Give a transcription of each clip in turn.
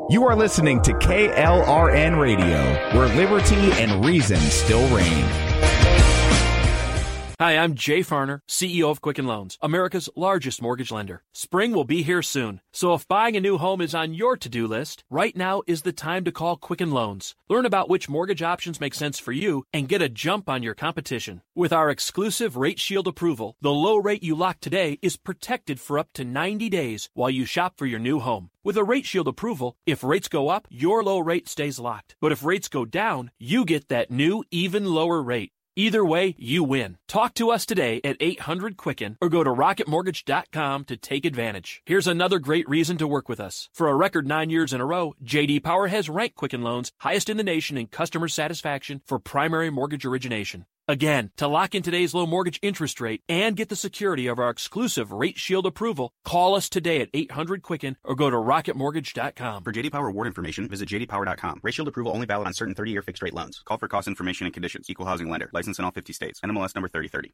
You are listening to KLRN Radio, where liberty and reason still reign. Hi, I'm Jay Farner, CEO of Quicken Loans, America's largest mortgage lender. Spring will be here soon, so if buying a new home is on your to-do list, right now is the time to call Quicken Loans. Learn about which mortgage options make sense for you and get a jump on your competition. With our exclusive Rate Shield approval, the low rate you lock today is protected for up to 90 days while you shop for your new home. With a Rate Shield approval, if rates go up, your low rate stays locked. But if rates go down, you get that new, even lower rate. Either way, you win. Talk to us today at 800-QUICKEN or go to rocketmortgage.com to take advantage. Here's another great reason to work with us. For a record 9 years in a row, J.D. Power has ranked Quicken Loans highest in the nation in customer satisfaction for primary mortgage origination. Again, to lock in today's low mortgage interest rate and get the security of our exclusive Rate Shield approval, call us today at 800-QUICKEN or go to rocketmortgage.com. For J.D. Power award information, visit jdpower.com. Rate Shield approval only valid on certain 30-year fixed-rate loans. Call for cost information and conditions. Equal housing lender. License in all 50 states. NMLS number 3030.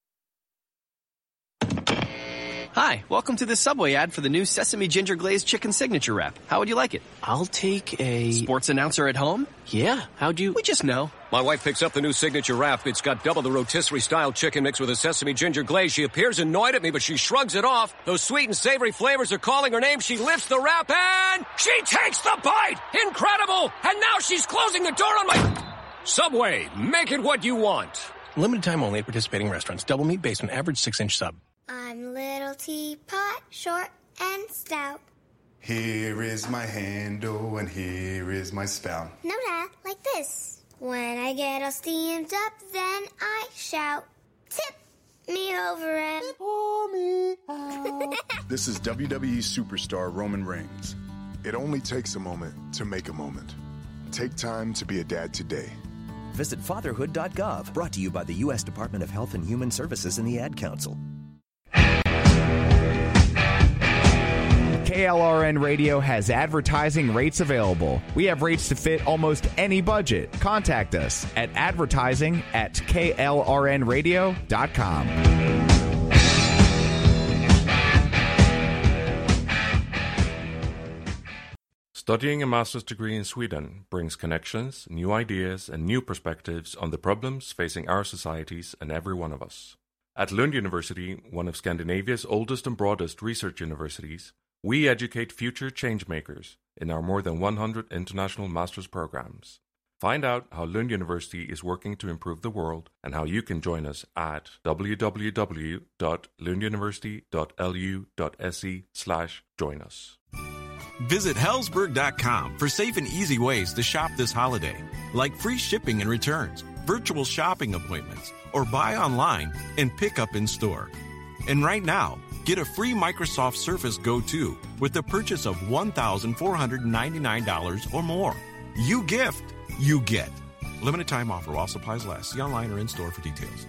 Hi, welcome to the Subway ad for the new Sesame Ginger Glazed Chicken Signature Wrap. How would you like it? I'll take a... Sports announcer at home? Yeah, how'd you... We just know. My wife picks up the new Signature Wrap. It's got double the rotisserie-style chicken mixed with a sesame ginger glaze. She appears annoyed at me, but she shrugs it off. Those sweet and savory flavors are calling her name. She lifts the wrap and she takes the bite! Incredible! And now she's closing the door on my... Subway, make it what you want. Limited time only at participating restaurants. Double meat based on average 6-inch sub. I'm little teapot, short and stout. Here is my handle and here is my spout. No, Dad, like this. When I get all steamed up, then I shout, tip me over and pour me out. This is WWE superstar Roman Reigns. It only takes a moment to make a moment. Take time to be a dad today. Visit fatherhood.gov, brought to you by the U.S. Department of Health and Human Services and the Ad Council. KLRN Radio has advertising rates available. We have rates to fit almost any budget. Contact us at advertising@klrnradio.com. Studying a master's degree in Sweden brings connections, new ideas, and new perspectives on the problems facing our societies and every one of us. At Lund University, one of Scandinavia's oldest and broadest research universities, we educate future changemakers in our more than 100 international master's programs. Find out how Lund University is working to improve the world and how you can join us at www.lunduniversity.lu.se/join us. Visit Helzberg.com for safe and easy ways to shop this holiday, like free shipping and returns, virtual shopping appointments, or buy online and pick up in store. And right now, get a free Microsoft Surface Go 2 with the purchase of $1,499 or more. You gift, you get. Limited time offer while supplies last. See online or in store for details.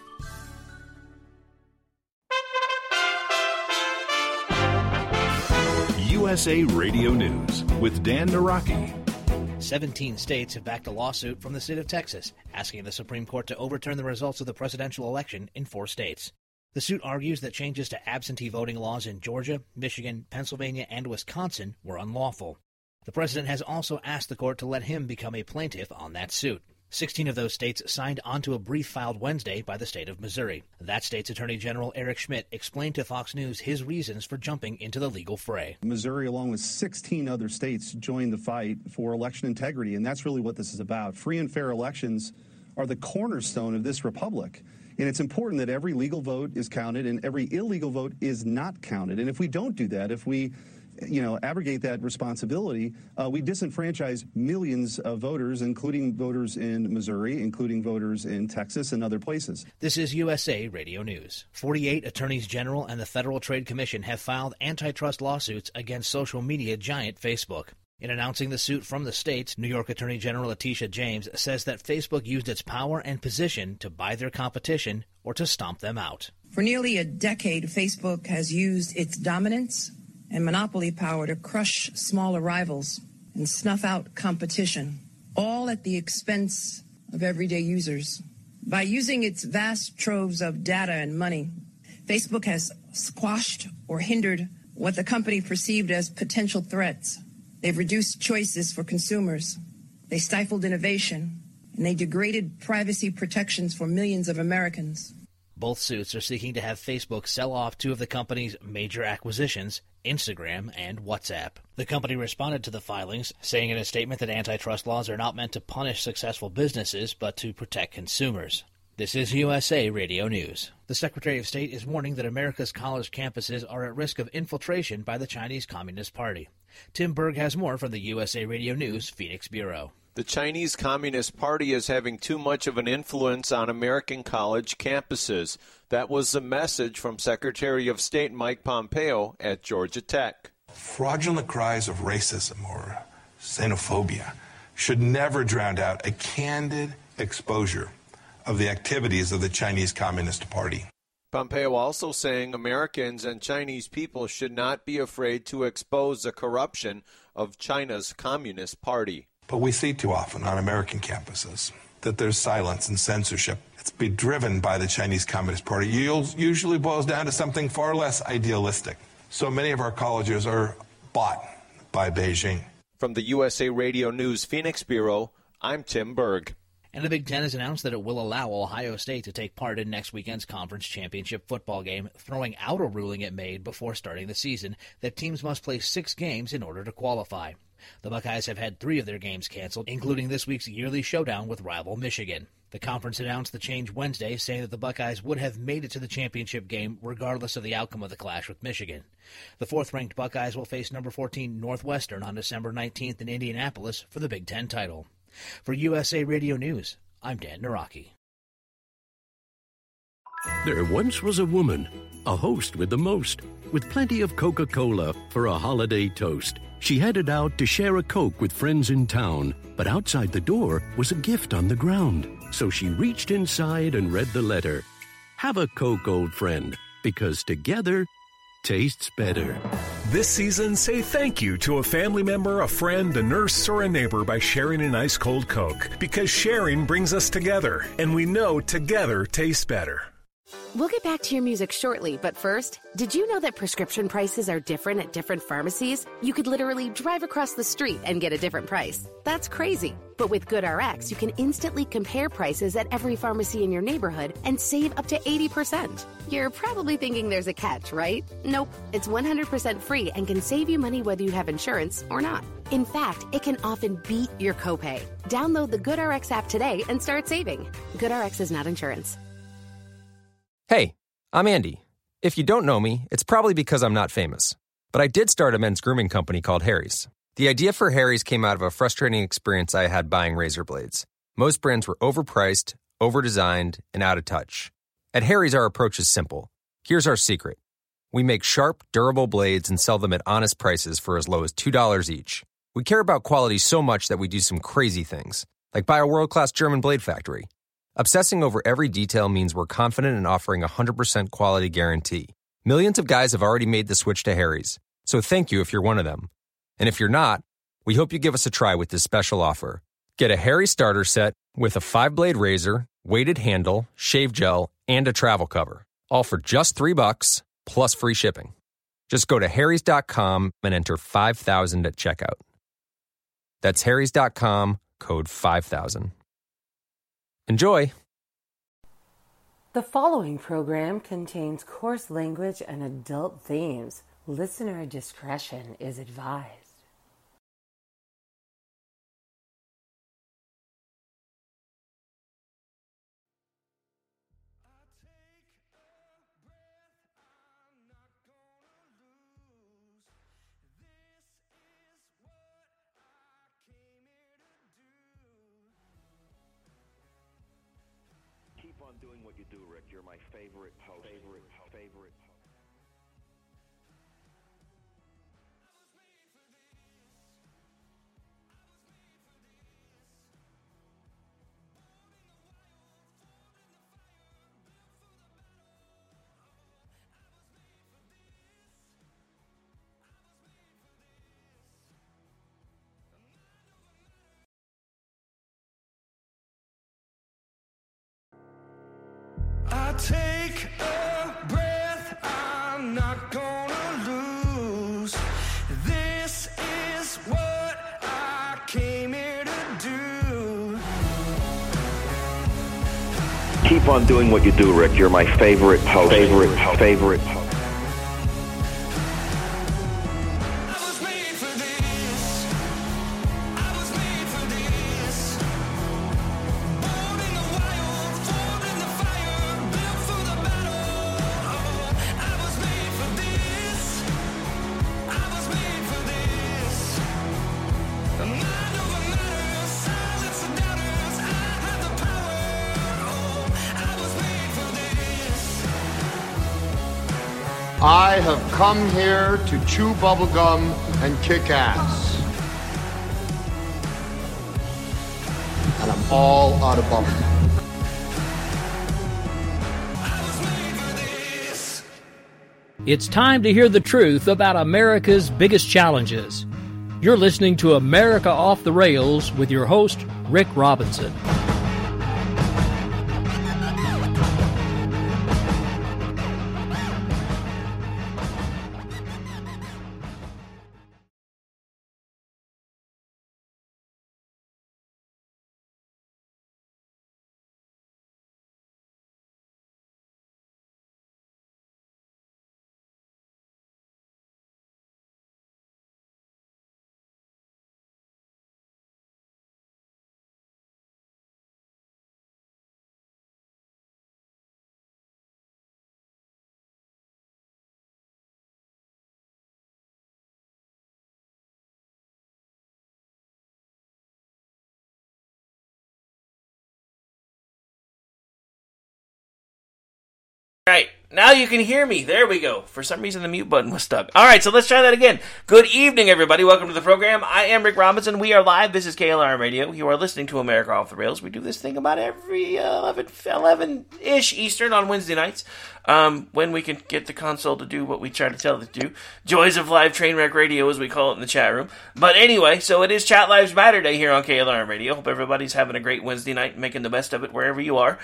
USA Radio News with Dan Naraki. 17 states have backed a lawsuit from the state of Texas, asking the Supreme Court to overturn the results of the presidential election in 4 states. The suit argues that changes to absentee voting laws in Georgia, Michigan, Pennsylvania, and Wisconsin were unlawful. The president has also asked the court to let him become a plaintiff on that suit. 16 of those states signed onto a brief filed Wednesday by the state of Missouri. That state's Attorney General Eric Schmidt explained to Fox News his reasons for jumping into the legal fray. Missouri, along with 16 other states, joined the fight for election integrity, and that's really what this is about. Free and fair elections are the cornerstone of this republic. And it's important that every legal vote is counted and every illegal vote is not counted. And if we don't do that, if we abrogate that responsibility, we disenfranchise millions of voters, including voters in Missouri, including voters in Texas and other places. This is USA Radio News. 48 attorneys general and the Federal Trade Commission have filed antitrust lawsuits against social media giant Facebook. In announcing the suit from the states, New York Attorney General Letitia James says that Facebook used its power and position to buy their competition or to stomp them out. For nearly a decade, Facebook has used its dominance and monopoly power to crush smaller rivals and snuff out competition, all at the expense of everyday users. By using its vast troves of data and money, Facebook has squashed or hindered what the company perceived as potential threats. They've reduced choices for consumers. They stifled innovation, and they degraded privacy protections for millions of Americans. Both suits are seeking to have Facebook sell off two of the company's major acquisitions, Instagram and WhatsApp. The company responded to the filings, saying in a statement that antitrust laws are not meant to punish successful businesses, but to protect consumers. This is USA Radio News. The Secretary of State is warning that America's college campuses are at risk of infiltration by the Chinese Communist Party. Tim Berg has more from the USA Radio News Phoenix Bureau. The Chinese Communist Party is having too much of an influence on American college campuses. That was the message from Secretary of State Mike Pompeo at Georgia Tech. Fraudulent cries of racism or xenophobia should never drown out a candid exposure of the activities of the Chinese Communist Party. Pompeo also saying Americans and Chinese people should not be afraid to expose the corruption of China's Communist Party. But we see too often on American campuses that there's silence and censorship. It's been driven by the Chinese Communist Party. It usually boils down to something far less idealistic. So many of our colleges are bought by Beijing. From the USA Radio News Phoenix Bureau, I'm Tim Berg. And the Big Ten has announced that it will allow Ohio State to take part in next weekend's conference championship football game, throwing out a ruling it made before starting the season that teams must play 6 games in order to qualify. The Buckeyes have had 3 of their games canceled, including this week's yearly showdown with rival Michigan. The conference announced the change Wednesday, saying that the Buckeyes would have made it to the championship game regardless of the outcome of the clash with Michigan. The 4th-ranked Buckeyes will face number 14 Northwestern on December 19th in Indianapolis for the Big Ten title. For USA Radio News, I'm Dan Naraki. There once was a woman, a host with the most, with plenty of Coca-Cola for a holiday toast. She headed out to share a Coke with friends in town, but outside the door was a gift on the ground. So she reached inside and read the letter. Have a Coke, old friend, because together tastes better. This season, say thank you to a family member, a friend, a nurse, or a neighbor by sharing an ice-cold Coke. Because sharing brings us together, and we know together tastes better. We'll get back to your music shortly, but first, did you know that prescription prices are different at different pharmacies? You could literally drive across the street and get a different price. That's crazy. But with GoodRx, you can instantly compare prices at every pharmacy in your neighborhood and save up to 80%. You're probably thinking there's a catch, right? Nope. It's 100% free and can save you money whether you have insurance or not. In fact, it can often beat your copay. Download the GoodRx app today and start saving. GoodRx is not insurance. Hey, I'm Andy. If you don't know me, it's probably because I'm not famous. But I did start a men's grooming company called Harry's. The idea for Harry's came out of a frustrating experience I had buying razor blades. Most brands were overpriced, overdesigned, and out of touch. At Harry's, our approach is simple. Here's our secret. We make sharp, durable blades and sell them at honest prices for as low as $2 each. We care about quality so much that we do some crazy things, like buy a world-class German blade factory. Obsessing over every detail means we're confident in offering a 100% quality guarantee. Millions of guys have already made the switch to Harry's, so thank you if you're one of them. And if you're not, we hope you give us a try with this special offer. Get a Harry's starter set with a 5-blade razor, weighted handle, shave gel, and a travel cover. All for just $3 plus free shipping. Just go to harrys.com and enter 5000 at checkout. That's harrys.com, code 5000. Enjoy! The following program contains coarse language and adult themes. Listener discretion is advised. Keep on doing what you do, Rick. You're my favorite host. Favorite. I take a breath, I'm not gonna lose. This is what Keep on doing what you do, Rick. You're my favorite host. Favorite host. I have come here to chew bubblegum and kick ass. And I'm all out of bubblegum. It's time to hear the truth about America's biggest challenges. You're listening to America Off the Rails with your host, Rick Robinson. Right, now you can hear me. There we go. For some reason, the mute button was stuck. All right, so let's try that again. Good evening, everybody. Welcome to the program. I am Rick Robinson. We are live. This is KLRM Radio. You are listening to America Off the Rails. We do this thing about every 11-ish Eastern on Wednesday nights, when we can get the console to do what we try to tell it to do. Joys of Live Trainwreck Radio, as we call it in the chat room. But anyway, so it is Chat Lives Matter Day here on KLRM Radio. Hope everybody's having a great Wednesday night, making the best of it wherever you are.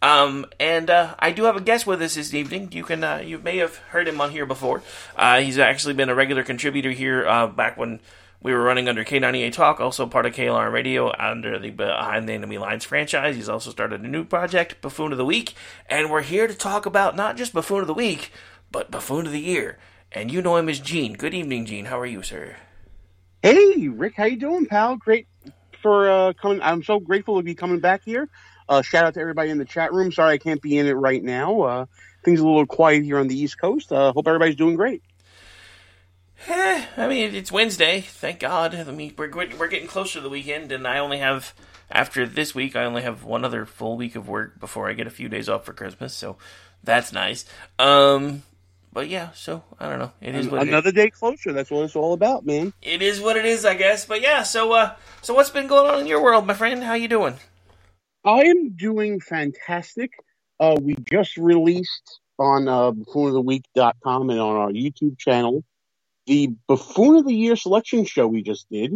I do have a guest with us this evening. You may have heard him on here before. He's actually been a regular contributor here back when we were running under K98 Talk, also part of KLRM Radio under the Behind the Enemy Lines franchise. He's also started a new project, Buffoon of the Week, and we're here to talk about not just Buffoon of the Week, but Buffoon of the Year. And you know him as Gene. Good evening, Gene. How are you, sir? Hey, Rick. How you doing, pal? Great for coming. I'm so grateful to be coming back here. Shout out to everybody in the chat room. Sorry I can't be in it right now. Things are a little quiet here on the East Coast. Hope everybody's doing great. I mean, it's Wednesday. Thank God. I mean, we're getting closer to the weekend, and after this week, I only have one other full week of work before I get a few days off for Christmas, so that's nice. But yeah, so I don't know. It is what another day closer. That's what it's all about, man. It is what it is, I guess. But yeah, so what's been going on in your world, my friend? How you doing? I am doing fantastic. We just released on buffoonoftheweek.com and on our YouTube channel the Buffoon of the Year selection show we just did.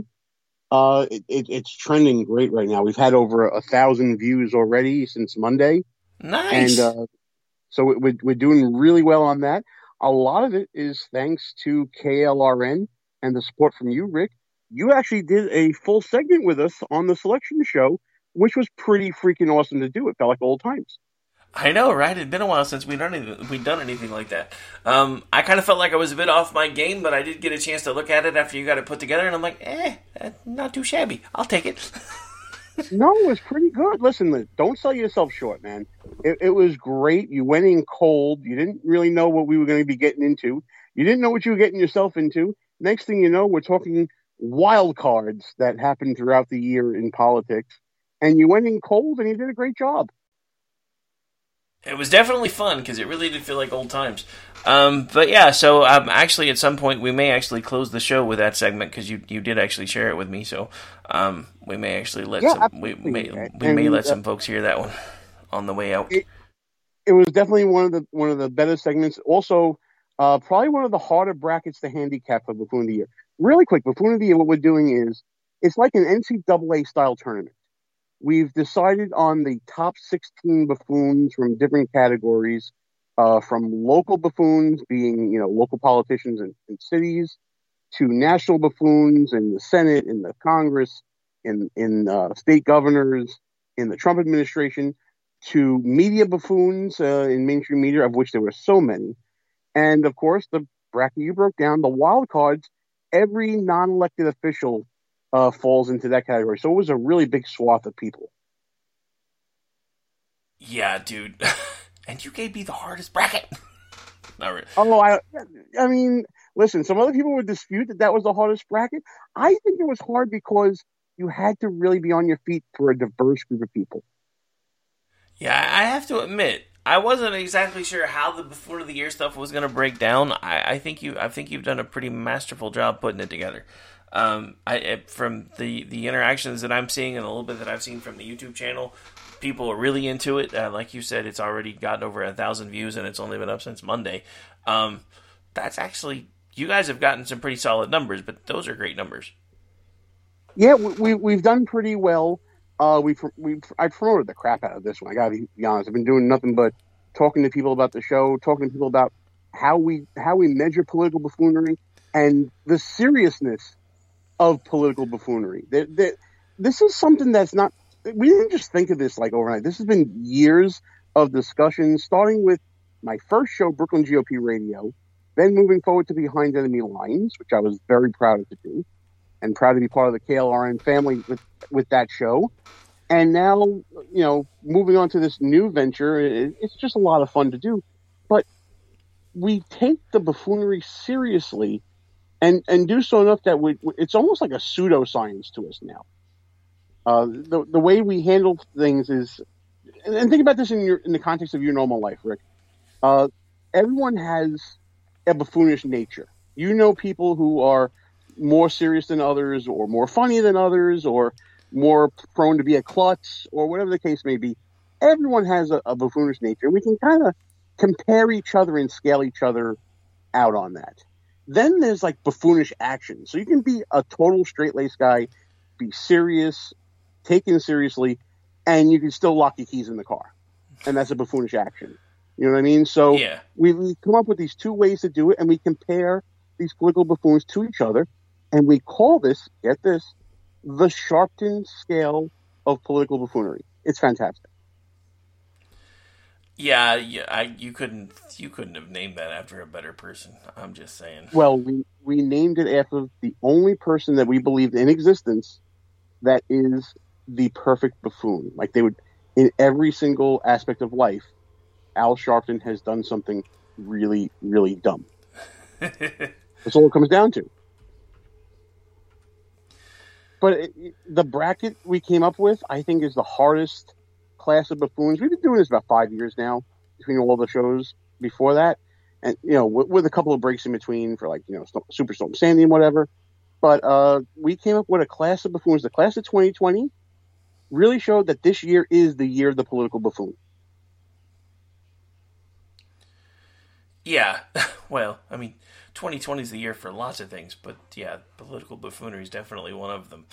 It's trending great right now. We've had over 1,000 views already since Monday. Nice. And so we're doing really well on that. A lot of it is thanks to KLRN and the support from you, Rick. You actually did a full segment with us on the selection show, which was pretty freaking awesome to do. It felt like old times. I know, right? It'd been a while since we'd done anything like that. I kind of felt like I was a bit off my game, but I did get a chance to look at it after you got it put together, and I'm like, not too shabby. I'll take it. No, it was pretty good. Listen, don't sell yourself short, man. It was great. You went in cold. You didn't really know what we were going to be getting into. You didn't know what you were getting yourself into. Next thing you know, we're talking wild cards that happened throughout the year in politics. And you went in cold, and you did a great job. It was definitely fun, because it really did feel like old times. But yeah, so actually at some point we may actually close the show with that segment, because you did actually share it with me, so we may actually let some folks hear that one on the way out. It was definitely one of the better segments. Also, probably one of the harder brackets to handicap for Buffoon of the Year. Really quick, Buffoon of the Year, what we're doing is, it's like an NCAA style tournament. We've decided on the top 16 buffoons from different categories, from local buffoons being, local politicians in cities, to national buffoons in the Senate, in the Congress, in state governors, in the Trump administration, to media buffoons in mainstream media, of which there were so many. And, of course, the bracket you broke down, the wild cards, every non-elected official falls into that category. So it was a really big swath of people. Yeah, dude. And you gave me the hardest bracket. Not really. Oh, I mean, listen, some other people would dispute that was the hardest bracket. I think it was hard because you had to really be on your feet for a diverse group of people. Yeah, I have to admit, I wasn't exactly sure how the Buffoon of the Year stuff was going to break down. I think you've done a pretty masterful job putting it together. From the interactions that I'm seeing and a little bit that I've seen from the YouTube channel, people are really into it. Like you said, it's already gotten over 1,000 views and it's only been up since Monday. That's actually, you guys have gotten some pretty solid numbers, but those are great numbers. Yeah, we've done pretty well. I promoted the crap out of this one. I gotta be honest. I've been doing nothing but talking to people about the show, talking to people about how we measure political buffoonery and the seriousness of political buffoonery. This is something that's not. We didn't just think of this like overnight. This has been years of discussion, starting with my first show, Brooklyn GOP Radio, then moving forward to Behind Enemy Lines, which I was very proud to do, and proud to be part of the KLRN family with that show. And now, moving on to this new venture, it's just a lot of fun to do. But we take the buffoonery seriously and do so enough that it's almost like a pseudoscience to us now. The way we handle things is, and think about this in the context of your normal life, Rick. Everyone has a buffoonish nature. You know people who are more serious than others, or more funny than others, or more prone to be a klutz, or whatever the case may be. Everyone has a buffoonish nature. We can kind of compare each other and scale each other out on that. Then there's like buffoonish action. So you can be a total straight-laced guy, be serious, taken seriously, and you can still lock your keys in the car. And that's a buffoonish action. You know what I mean? So we come up with these two ways to do it, and we compare these political buffoons to each other, and we call this, get this, the Sharpton scale of political buffoonery. It's fantastic. Yeah, you couldn't have named that after a better person. I'm just saying. Well, we named it after the only person that we believed in existence that is the perfect buffoon. Like they would, in every single aspect of life, Al Sharpton has done something really, really dumb. That's all it comes down to. But the bracket we came up with, I think, is the hardest class of buffoons. We've been doing this about 5 years now, between all the shows before that. And, with a couple of breaks in between for, Superstorm Sandy and whatever. But we came up with a class of buffoons. The class of 2020 really showed that this year is the year of the political buffoon. Yeah, well, I mean, 2020 is the year for lots of things, but yeah, political buffoonery is definitely one of them.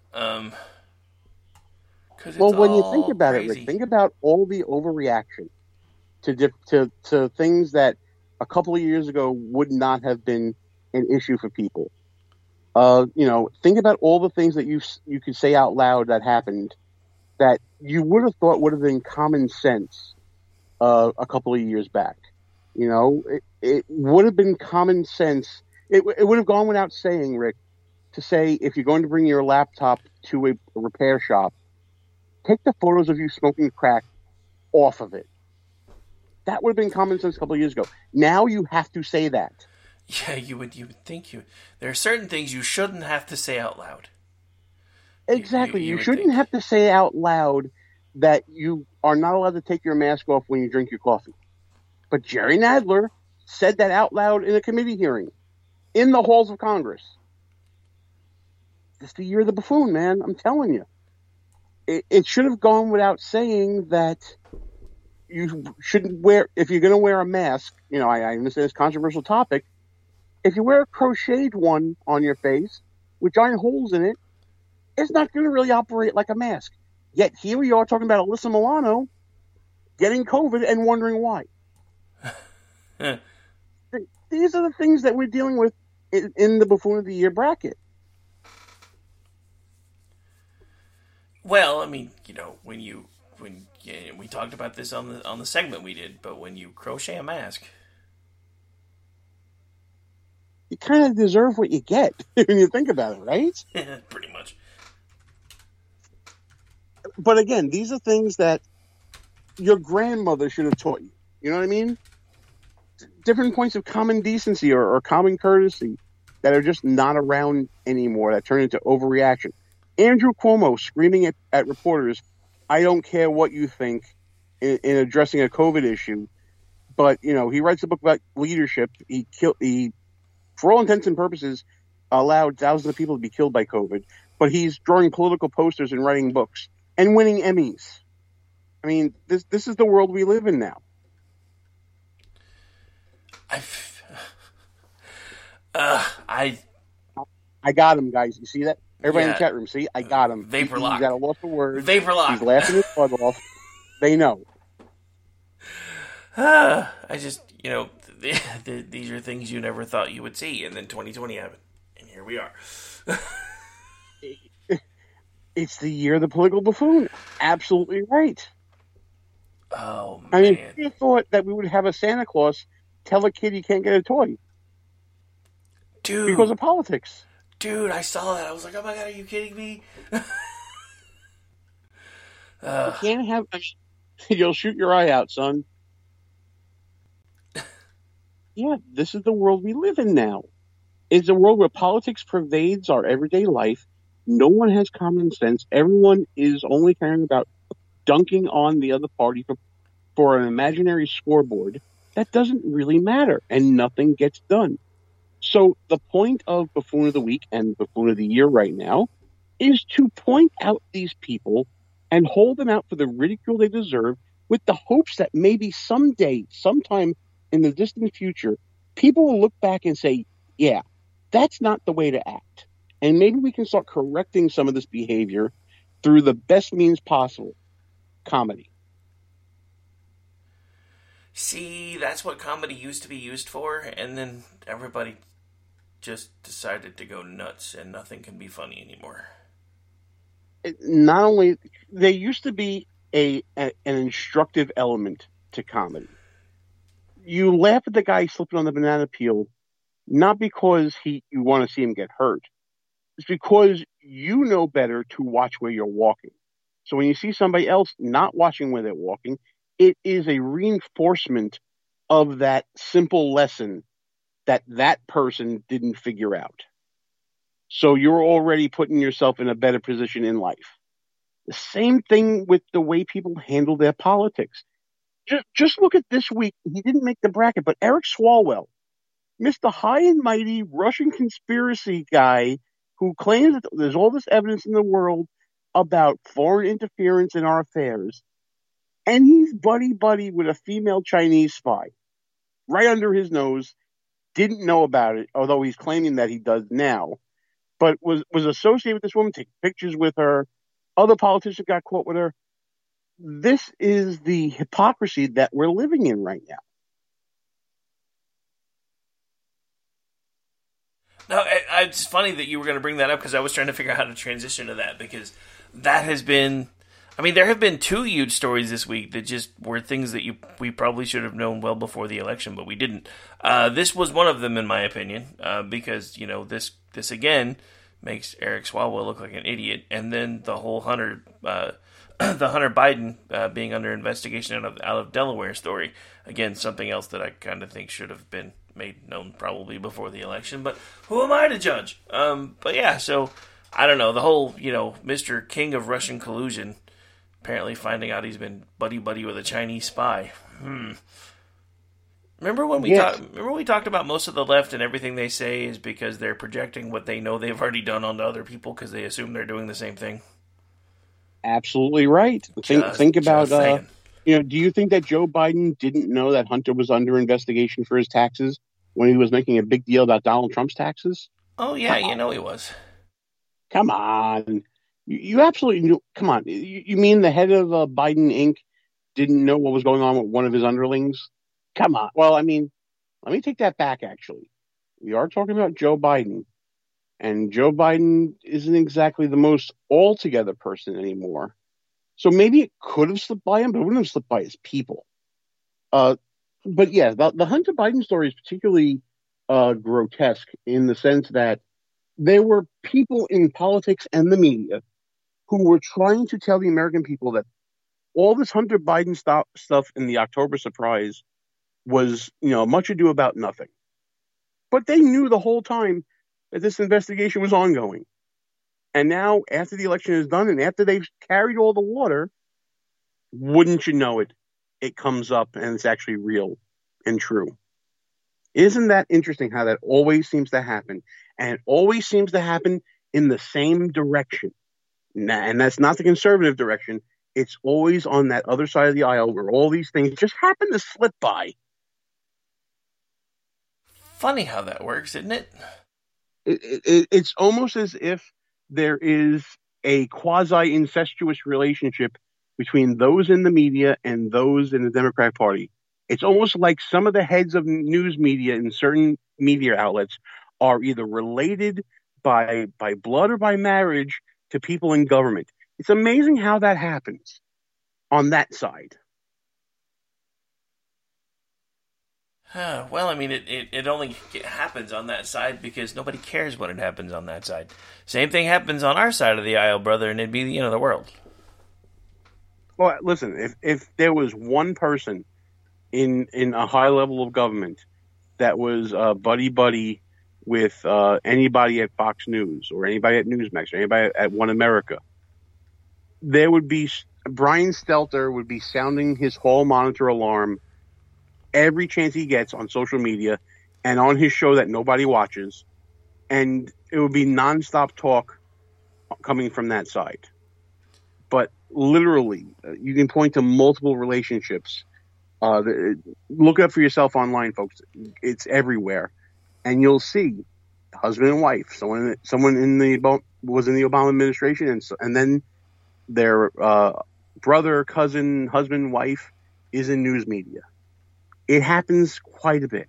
Well, when you think about it, Rick, think about all the overreaction to things that a couple of years ago would not have been an issue for people. Think about all the things that you could say out loud that happened that you would have thought would have been common sense a couple of years back. It would have been common sense. It would have gone without saying, Rick, to say if you're going to bring your laptop to a repair shop, take the photos of you smoking crack off of it. That would have been common sense a couple of years ago. Now you have to say that. Yeah, you would think there are certain things you shouldn't have to say out loud. Exactly. You shouldn't have to say out loud that you are not allowed to take your mask off when you drink your coffee. But Jerry Nadler said that out loud in a committee hearing in the halls of Congress. It's the year of the buffoon, man. I'm telling you. It should have gone without saying that you shouldn't wear, if you're going to wear a mask, I understand it's a controversial topic. If you wear a crocheted one on your face with giant holes in it, it's not going to really operate like a mask. Yet here we are talking about Alyssa Milano getting COVID and wondering why. These are the things that we're dealing with in the Buffoon of the Year bracket. Well, I mean, when we talked about this on the segment we did, but when you crochet a mask, you kind of deserve what you get when you think about it, right? Pretty much. But again, these are things that your grandmother should have taught you. You know what I mean? Different points of common decency or common courtesy that are just not around anymore, that turn into overreaction. Andrew Cuomo screaming at reporters, "I don't care what you think," in addressing a COVID issue. But, he writes a book about leadership. He, for all intents and purposes, allowed thousands of people to be killed by COVID. But he's drawing political posters and writing books and winning Emmys. I mean, this is the world we live in now. I got him, guys. You see that? Everybody in the chat room, see? I got him. Vapor He's lock. got a loss of words. Vapor lock. He's laughing his butt off. They know. I just, these are things you never thought you would see, and then 2020 happened, and here we are. It's the year of the political buffoon. Absolutely right. Oh, man. I mean, who thought that we would have a Santa Claus tell a kid he can't get a toy? Dude. Because of politics. Dude, I saw that. I was like, oh my God, are you kidding me? You can't have... You'll shoot your eye out, son. Yeah, this is the world we live in now. It's a world where politics pervades our everyday life. No one has common sense. Everyone is only caring about dunking on the other party for an imaginary scoreboard. That doesn't really matter, and nothing gets done. So the point of Buffoon of the Week and Buffoon of the Year right now is to point out these people and hold them out for the ridicule they deserve, with the hopes that maybe someday, sometime in the distant future, people will look back and say, yeah, that's not the way to act. And maybe we can start correcting some of this behavior through the best means possible. Comedy. See, that's what comedy used to be used for, and then everybody just decided to go nuts, and nothing can be funny anymore. Not only, there used to be an instructive element to comedy. You laugh at the guy slipping on the banana peel, not because you want to see him get hurt. It's because you know better to watch where you're walking. So when you see somebody else not watching where they're walking, it is a reinforcement of that simple lesson that person didn't figure out. So you're already putting yourself in a better position in life. The same thing with the way people handle their politics. Just look at this week. He didn't make the bracket, but Eric Swalwell, Mr. High and Mighty Russian conspiracy guy who claims that there's all this evidence in the world about foreign interference in our affairs, and he's buddy-buddy with a female Chinese spy right under his nose, didn't know about it, although he's claiming that he does now, but was associated with this woman, taking pictures with her. Other politicians got caught with her. This is the hypocrisy that we're living in right now. No, it's funny that you were going to bring that up because I was trying to figure out how to transition to that, because that has been... I mean, there have been two huge stories this week that just were things that we probably should have known well before the election, but we didn't. This was one of them, in my opinion, because, this again makes Eric Swalwell look like an idiot, and then the whole Hunter Biden being under investigation out of Delaware story. Again, something else that I kind of think should have been made known probably before the election, but who am I to judge? But yeah, so I don't know, the whole, Mr. King of Russian collusion apparently finding out he's been buddy-buddy with a Chinese spy. Remember when we talked about most of the left and everything they say is because they're projecting what they know they've already done onto other people because they assume they're doing the same thing? Absolutely right. Think about, do you think that Joe Biden didn't know that Hunter was under investigation for his taxes when he was making a big deal about Donald Trump's taxes? Oh, yeah, he was. Come on. You absolutely knew. Come on. You mean the head of Biden Inc. didn't know what was going on with one of his underlings? Come on. Well, I mean, let me take that back, actually. We are talking about Joe Biden. And Joe Biden isn't exactly the most altogether person anymore. So maybe it could have slipped by him, but it wouldn't have slipped by his people. But yeah, the Hunter Biden story is particularly grotesque in the sense that there were people in politics and the media who were trying to tell the American people that all this Hunter Biden stuff in the October surprise was, much ado about nothing. But they knew the whole time that this investigation was ongoing. And now, after the election is done and after they've carried all the water, wouldn't you know it, it comes up and it's actually real and true. Isn't that interesting how that always seems to happen? And it always seems to happen in the same direction. And that's not the conservative direction. It's always on that other side of the aisle where all these things just happen to slip by. Funny how that works, isn't it? It's almost as if there is a quasi-incestuous relationship between those in the media and those in the Democratic Party. It's almost like some of the heads of news media in certain media outlets are either related by blood or by marriage to people in government. It's amazing how that happens on that side. Well, I mean, it only happens on that side because nobody cares when it happens on that side. Same thing happens on our side of the aisle, brother, and it'd be the end of the world. Well, listen, if there was one person in a high level of government that was buddy-buddy with anybody at Fox News or anybody at Newsmax or anybody at One America, there would be Brian Stelter would be sounding his hall monitor alarm every chance he gets on social media and on his show that nobody watches, and it would be nonstop talk coming from that side. But literally, you can point to multiple relationships. Look it up for yourself online, folks. It's everywhere, and you'll see husband and wife. Someone was in the Obama administration, and then their brother, cousin, husband, wife is in news media. It happens quite a bit.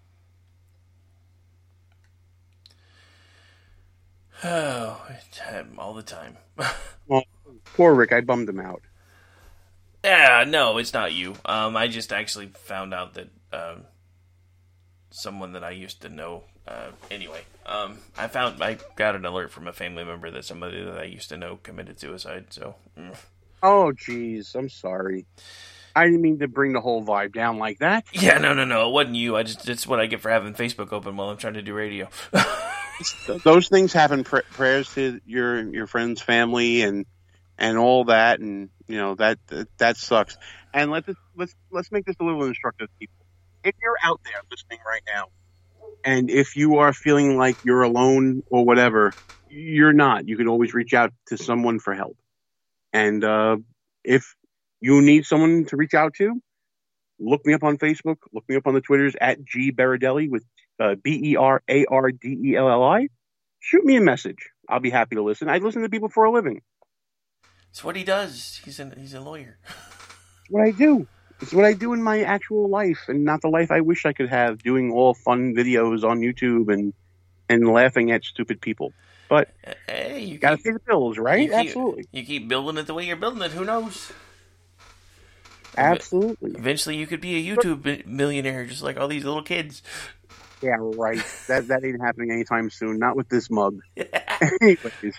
Oh, all the time. Well, poor Rick, I bummed him out. Yeah, no, it's not you. I just actually found out that someone that I used to know. Anyway, I got an alert from a family member that somebody that I used to know committed suicide. So. Oh, geez, I'm sorry. I didn't mean to bring the whole vibe down like that. Yeah, no, it wasn't you. It's what I get for having Facebook open while I'm trying to do radio. Those things happen. Prayers to your friend's family and all that, and that sucks. And let's make this a little instructive, people. If you're out there listening right now, and if you are feeling like you're alone or whatever, you're not. You can always reach out to someone for help. And if you need someone to reach out to, look me up on Facebook. Look me up on the Twitters at @GBaradelli with BERARDELLI. Shoot me a message. I'll be happy to listen. I listen to people for a living. It's what he does. He's a lawyer. It's what I do. It's what I do in my actual life, and not the life I wish I could have, doing all fun videos on YouTube and laughing at stupid people. But hey, you gotta pay the bills, right? Absolutely. You keep building it the way you're building it. Who knows? Absolutely. Eventually, you could be a YouTube millionaire, just like all these little kids. Yeah, right. That ain't happening anytime soon. Not with this mug. Anyways,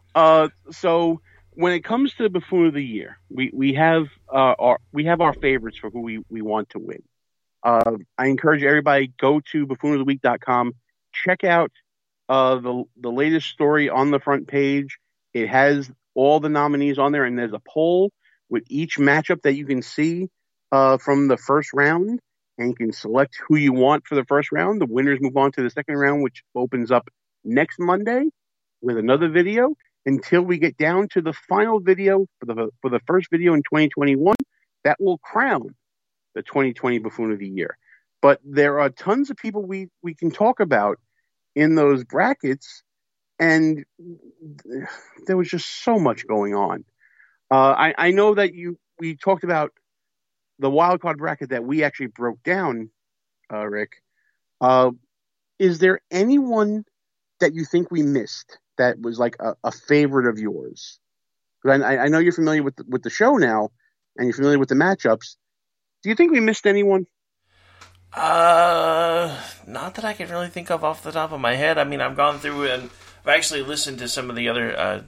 so when it comes to Buffoon of the Year, we have our favorites for who we want to win. I encourage everybody, go to buffoonoftheweek.com. Check out the latest story on the front page. It has all the nominees on there, and there's a poll with each matchup that you can see from the first round, and you can select who you want for the first round. The winners move on to the second round, which opens up next Monday with another video until we get down to the final video for the first video in 2021 that will crown the 2020 Buffoon of the Year. But there are tons of people we can talk about in those brackets, and there was just so much going on. I know that we talked about the wildcard bracket that we actually broke down, Rick. Is there anyone that you think we missed that was like a favorite of yours? Because I know you're familiar with the show now, and you're familiar with the matchups. Do you think we missed anyone? Not that I can really think of off the top of my head. I mean, I've gone through and I've actually listened to some of the other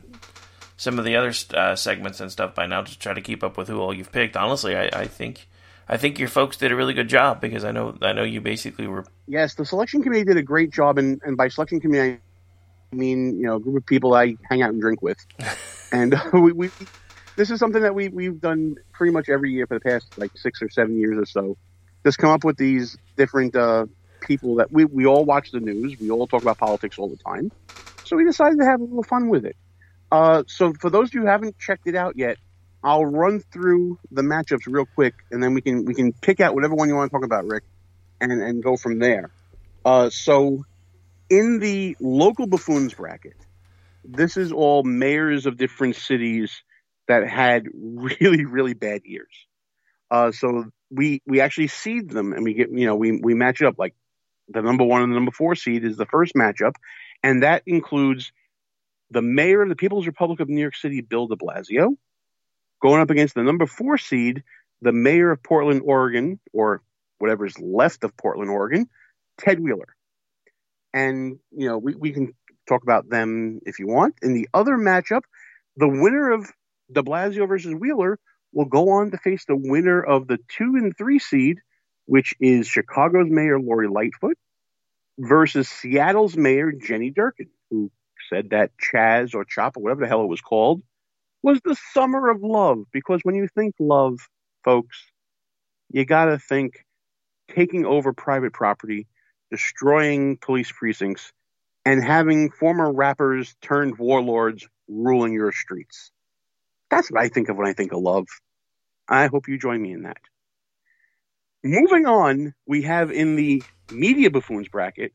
segments and stuff by now to try to keep up with who all you've picked. Honestly, I think your folks did a really good job, because I know you basically were. Yes, the selection committee did a great job, and by selection committee I mean a group of people I hang out and drink with, and we this is something that we've done pretty much every year for the past 6 or 7 years or so. Just come up with these different people that we all watch the news, we all talk about politics all the time, so we decided to have a little fun with it. So for those of you who haven't checked it out yet, I'll run through the matchups real quick, and then we can pick out whatever one you want to talk about, Rick, and go from there. So in the local buffoons bracket, this is all mayors of different cities that had really, really bad years. So we actually seed them, and we get we match it up. Like the number 1 and the number 4 seed is the first matchup, and that includes the mayor of the People's Republic of New York City, Bill de Blasio, going up against the number 4 seed, the mayor of Portland, Oregon, or whatever's left of Portland, Oregon, Ted Wheeler. And, we can talk about them if you want. In the other matchup, the winner of de Blasio versus Wheeler will go on to face the winner of the 2 and 3 seed, which is Chicago's mayor, Lori Lightfoot, versus Seattle's mayor, Jenny Durkan, who said that Chaz or Chop or whatever the hell it was called was the summer of love. Because when you think love, folks, you got to think taking over private property, destroying police precincts, and having former rappers turned warlords ruling your streets. That's what I think of when I think of love. I hope you join me in that. Moving on, we have in the media buffoons bracket.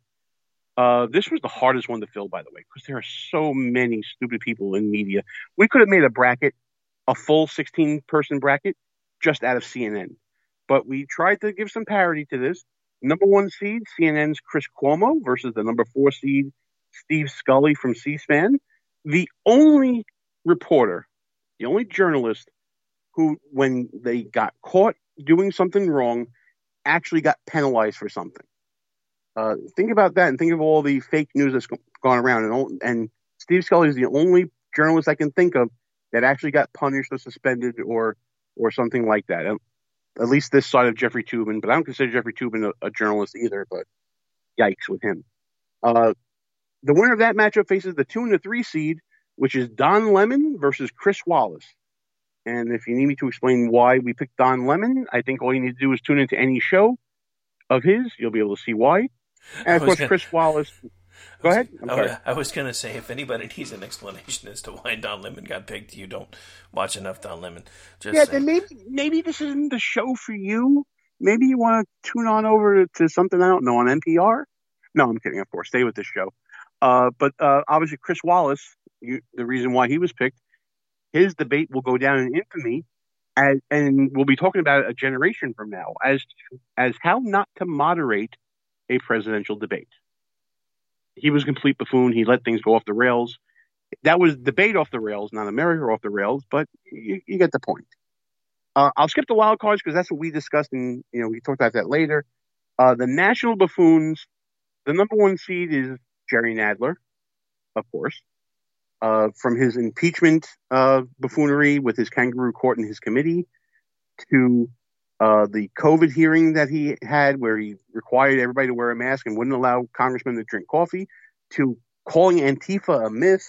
This was the hardest one to fill, by the way, because there are so many stupid people in media. We could have made a bracket, a full 16-person bracket, just out of CNN. But we tried to give some parity to this. Number 1 seed, CNN's Chris Cuomo versus the number 4 seed, Steve Scully from C-SPAN. The only reporter, the only journalist who, when they got caught doing something wrong, actually got penalized for something. Think about that, and think of all the fake news that's gone around. And Steve Scully is the only journalist I can think of that actually got punished or suspended or something like that. At least this side of Jeffrey Toobin, but I don't consider Jeffrey Toobin a journalist either. But yikes with him. The winner of that matchup faces the 2 and the 3 seed, which is Don Lemon versus Chris Wallace. And if you need me to explain why we picked Don Lemon, I think all you need to do is tune into any show of his. You'll be able to see why. And of course, Chris Wallace. Go ahead. I was going to say, if anybody needs an explanation as to why Don Lemon got picked, you don't watch enough Don Lemon. Then maybe this isn't the show for you. Maybe you want to tune on over to something I don't know on NPR. No, I'm kidding. Of course, stay with this show. But obviously, Chris Wallace, the reason why he was picked, his debate will go down in infamy, and we'll be talking about it a generation from now as how not to moderate a presidential debate. He was a complete buffoon. He let things go off the rails. That was debate off the rails, not America off the rails, but you get the point. I'll skip the wild cards because that's what we discussed, and we talked about that later. The national buffoons, the number 1 seed is Jerry Nadler, of course, from his impeachment buffoonery with his kangaroo court and his committee to the COVID hearing that he had where he required everybody to wear a mask and wouldn't allow congressmen to drink coffee, to calling Antifa a myth,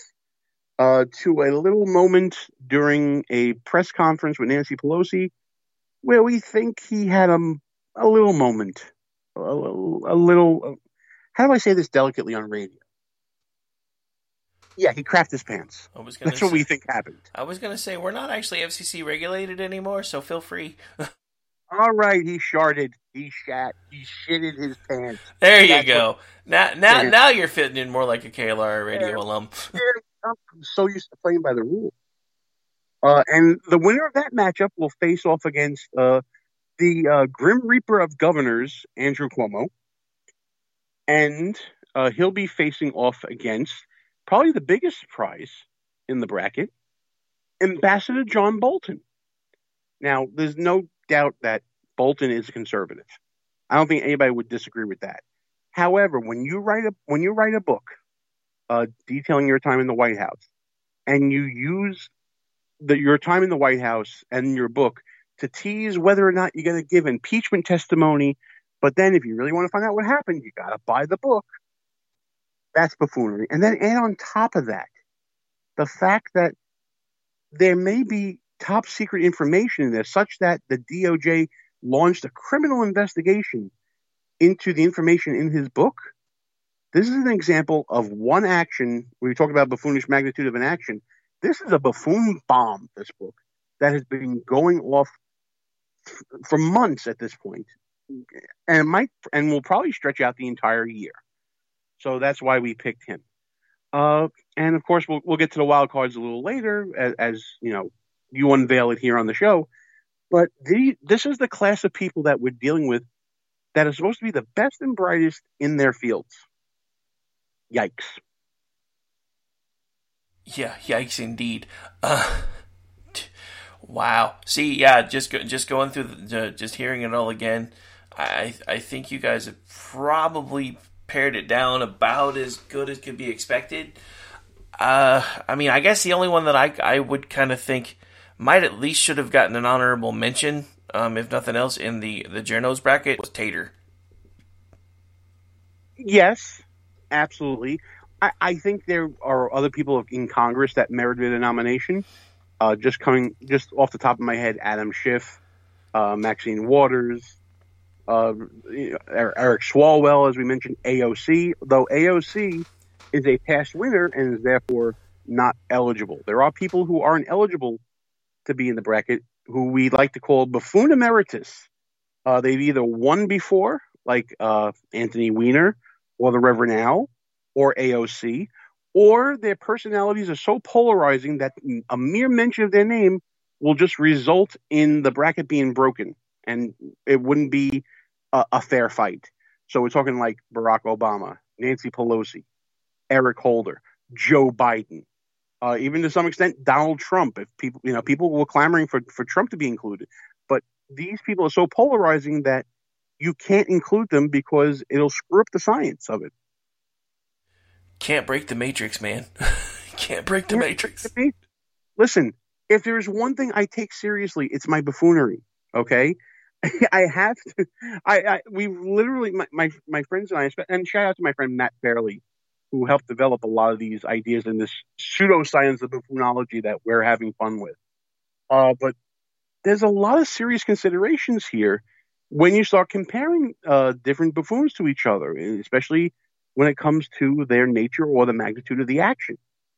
to a little moment during a press conference with Nancy Pelosi where we think he had a little moment, a little, how do I say this delicately on radio? Yeah, he crapped his pants. That's what we think happened. I was going to say, we're not actually FCC regulated anymore, so feel free. All right, he sharted, he shat, he shitted his pants. There you go. Now you're fitting in more like a KLR radio alum. I'm so used to playing by the rules. And the winner of that matchup will face off against the Grim Reaper of Governors, Andrew Cuomo. And he'll be facing off against probably the biggest prize in the bracket, Ambassador John Bolton. Now, there's no doubt that Bolton is a conservative. I don't think anybody would disagree with that. However, when you write a book detailing your time in the White House, and you use your time in the White House and your book to tease whether or not you're going to give impeachment testimony, but then if you really want to find out what happened, you got to buy the book. That's buffoonery. And then add on top of that the fact that there may be top secret information in there such that the DOJ launched a criminal investigation into the information in his book. This is an example of one action. We talk about buffoonish magnitude of an action. This is a buffoon bomb, this book, that has been going off for months at this point. And will probably stretch out the entire year. So that's why we picked him. And of course, we'll get to the wild cards a little later, as you know, you unveil it here on the show. But this is the class of people that we're dealing with that are supposed to be the best and brightest in their fields. Yikes. Yeah, yikes indeed. Wow. See, yeah, just going through just hearing it all again, I think you guys have probably pared it down about as good as could be expected. I mean, I guess the only one that I would kind of think might at least should have gotten an honorable mention, if nothing else, in the Journos bracket was Tater. Yes, absolutely. I think there are other people in Congress that merited a nomination. Just off the top of my head, Adam Schiff, Maxine Waters, Eric Swalwell, as we mentioned, AOC, though AOC is a past winner and is therefore not eligible. There are people who aren't eligible to be in the bracket who we like to call buffoon emeritus. They've either won before, like Anthony Weiner or the Reverend Al or AOC, or their personalities are so polarizing that a mere mention of their name will just result in the bracket being broken, and it wouldn't be a fair fight. So we're talking like Barack Obama, Nancy Pelosi, Eric Holder, Joe Biden, even to some extent Donald Trump. If people were clamoring for Trump to be included, but these people are so polarizing that you can't include them because it'll screw up the science of it. Can't break the matrix, man. Can't break the matrix. Listen, if there's one thing I take seriously, it's my buffoonery. Okay, I have to. We literally, my friends and I, and shout out to my friend Matt Fairley, who helped develop a lot of these ideas in this pseudoscience of buffoonology that we're having fun with. But there's a lot of serious considerations here when you start comparing different buffoons to each other, especially when it comes to their nature or the magnitude of the action.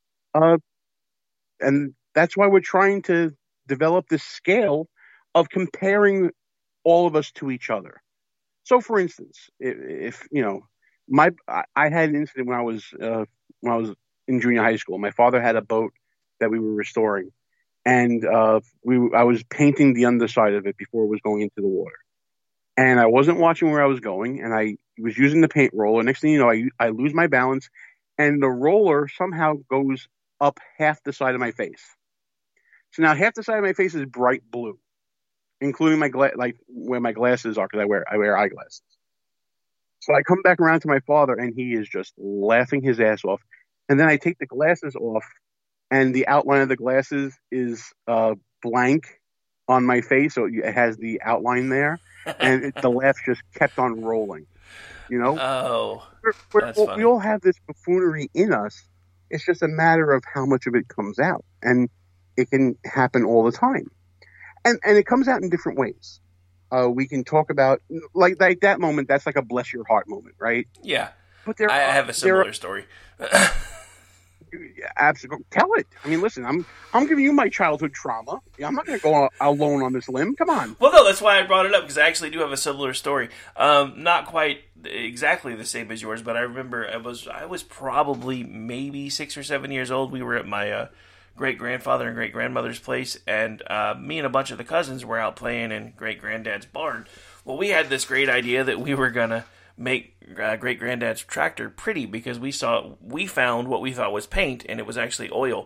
And that's why we're trying to develop this scale of comparing all of us to each other. So, for instance, if you know, I had an incident when I was in junior high school. My father had a boat that we were restoring, and I was painting the underside of it before it was going into the water. And I wasn't watching where I was going, and I was using the paint roller. Next thing you know, I lose my balance, and the roller somehow goes up half the side of my face. So now half the side of my face is bright blue, including my like where my glasses are, because I wear eyeglasses. So I come back around to my father, and he is just laughing his ass off. And then I take the glasses off, and the outline of the glasses is blank on my face, so it has the outline there. And the laugh just kept on rolling, you know? Oh, that's funny. We all have this buffoonery in us. It's just a matter of how much of it comes out. And it can happen all the time. And it comes out in different ways. We can talk about, like that moment, that's like a bless your heart moment, right? Yeah. But I have a similar story. Absolutely. Tell it. I mean, listen, I'm giving you my childhood trauma. I'm not going to go alone on this limb. Come on. Well, no, that's why I brought it up, because I actually do have a similar story. Not quite exactly the same as yours, but I remember I was probably maybe 6 or 7 years old. We were at my great-grandfather and great-grandmother's place, and me and a bunch of the cousins were out playing in great-granddad's barn. Well, we had this great idea that we were going to make great-granddad's tractor pretty, because we found what we thought was paint, and it was actually oil.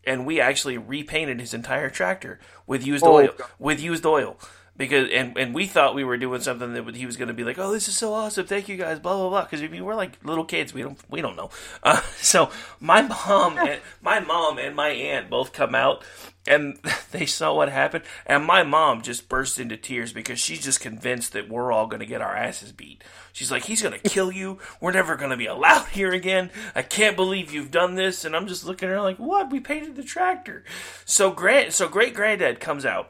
and we actually repainted his entire tractor with used oil. Because and we thought we were doing something that he was going to be like, oh, this is so awesome, thank you guys, blah blah blah. Because we're like little kids, we don't know. So my mom and my aunt both come out, and they saw what happened, and my mom just burst into tears because she's just convinced that we're all going to get our asses beat. She's like, he's going to kill you. We're never going to be allowed here again. I can't believe you've done this. And I'm just looking at her like, what? We painted the tractor. So great granddad comes out.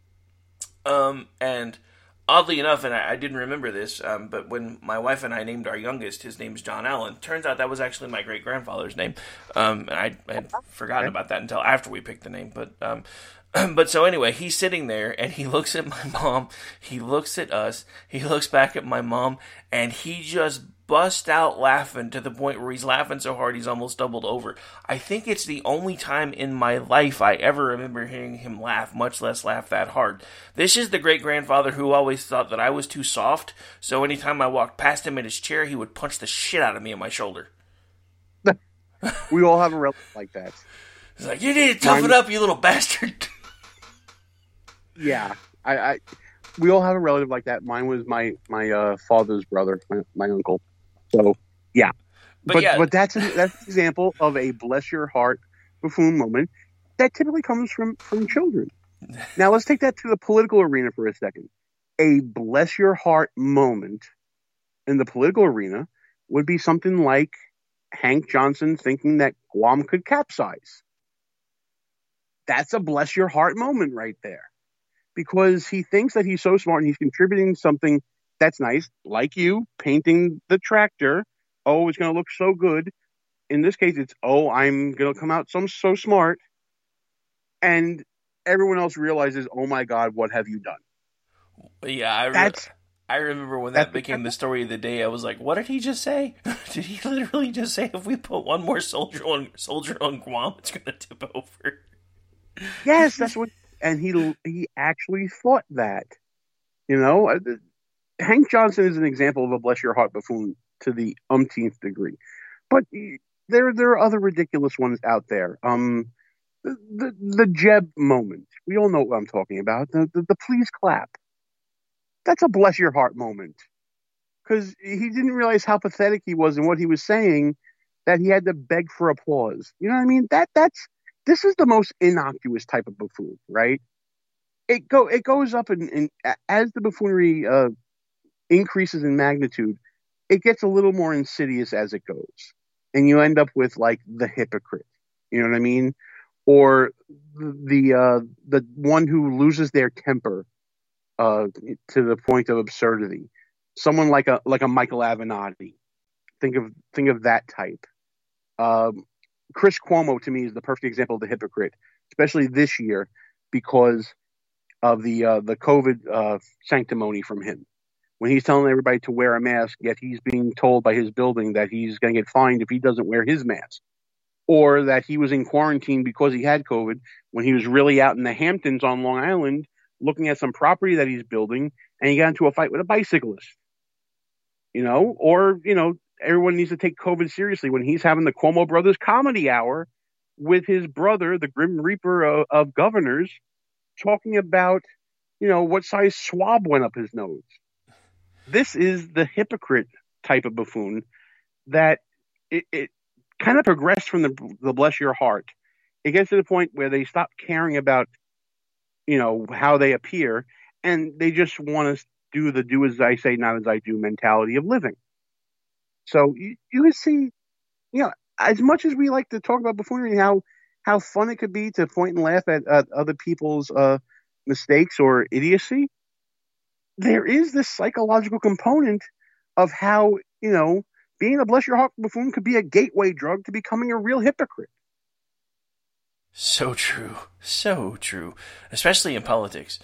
And oddly enough, and I didn't remember this, but when my wife and I named our youngest, his name's John Allen. Turns out that was actually my great-grandfather's name. And I had forgotten about that until after we picked the name. But so anyway, he's sitting there, and he looks at my mom, he looks at us, he looks back at my mom, and he just bust out laughing to the point where he's laughing so hard he's almost doubled over. I think it's the only time in my life I ever remember hearing him laugh, much less laugh that hard. This is the great-grandfather who always thought that I was too soft, so anytime I walked past him in his chair, he would punch the shit out of me on my shoulder. We all have a relative like that. He's like, you need to toughen up, you little bastard. Yeah, we all have a relative like that. Mine was my father's brother, my uncle. So yeah, but that's an example of a bless your heart buffoon moment that typically comes from children. Now let's take that to the political arena for a second. A bless your heart moment in the political arena would be something like Hank Johnson thinking that Guam could capsize. That's a bless your heart moment right there. Because he thinks that he's so smart and he's contributing something that's nice, like you painting the tractor. Oh, it's going to look so good. In this case, it's, oh, I'm going to come out so smart. And everyone else realizes, oh my God, what have you done? Yeah, I remember when that became the story of the day. I was like, what did he just say? Did he literally just say if we put one more soldier on Guam, it's going to tip over? Yes, that's what. And he actually thought that, Hank Johnson is an example of a bless your heart buffoon to the umpteenth degree, but there are other ridiculous ones out there. The Jeb moment, we all know what I'm talking about. The please clap, that's a bless your heart moment because he didn't realize how pathetic he was and what he was saying that he had to beg for applause. You know what I mean? This is the most innocuous type of buffoon, right? It goes up and as the buffoonery increases in magnitude, it gets a little more insidious as it goes, and you end up with like the hypocrite. You know what I mean? Or the one who loses their temper to the point of absurdity. Someone like a Michael Avenatti. Think of that type. Chris Cuomo, to me, is the perfect example of the hypocrite, especially this year because of the COVID sanctimony from him. When he's telling everybody to wear a mask, yet he's being told by his building that he's going to get fined if he doesn't wear his mask. Or that he was in quarantine because he had COVID when he was really out in the Hamptons on Long Island looking at some property that he's building, and he got into a fight with a bicyclist. Everyone needs to take COVID seriously when he's having the Cuomo Brothers Comedy Hour with his brother, the Grim Reaper of governors, talking about, what size swab went up his nose. This is the hypocrite type of buffoon that it kind of progressed from the bless your heart. It gets to the point where they stop caring about, how they appear, and they just want to do as I say, not as I do mentality of living. So you can see, as much as we like to talk about buffoonery, how fun it could be to point and laugh at other people's mistakes or idiocy, there is this psychological component of how, being a bless your heart buffoon could be a gateway drug to becoming a real hypocrite. So true. So true. Especially in politics.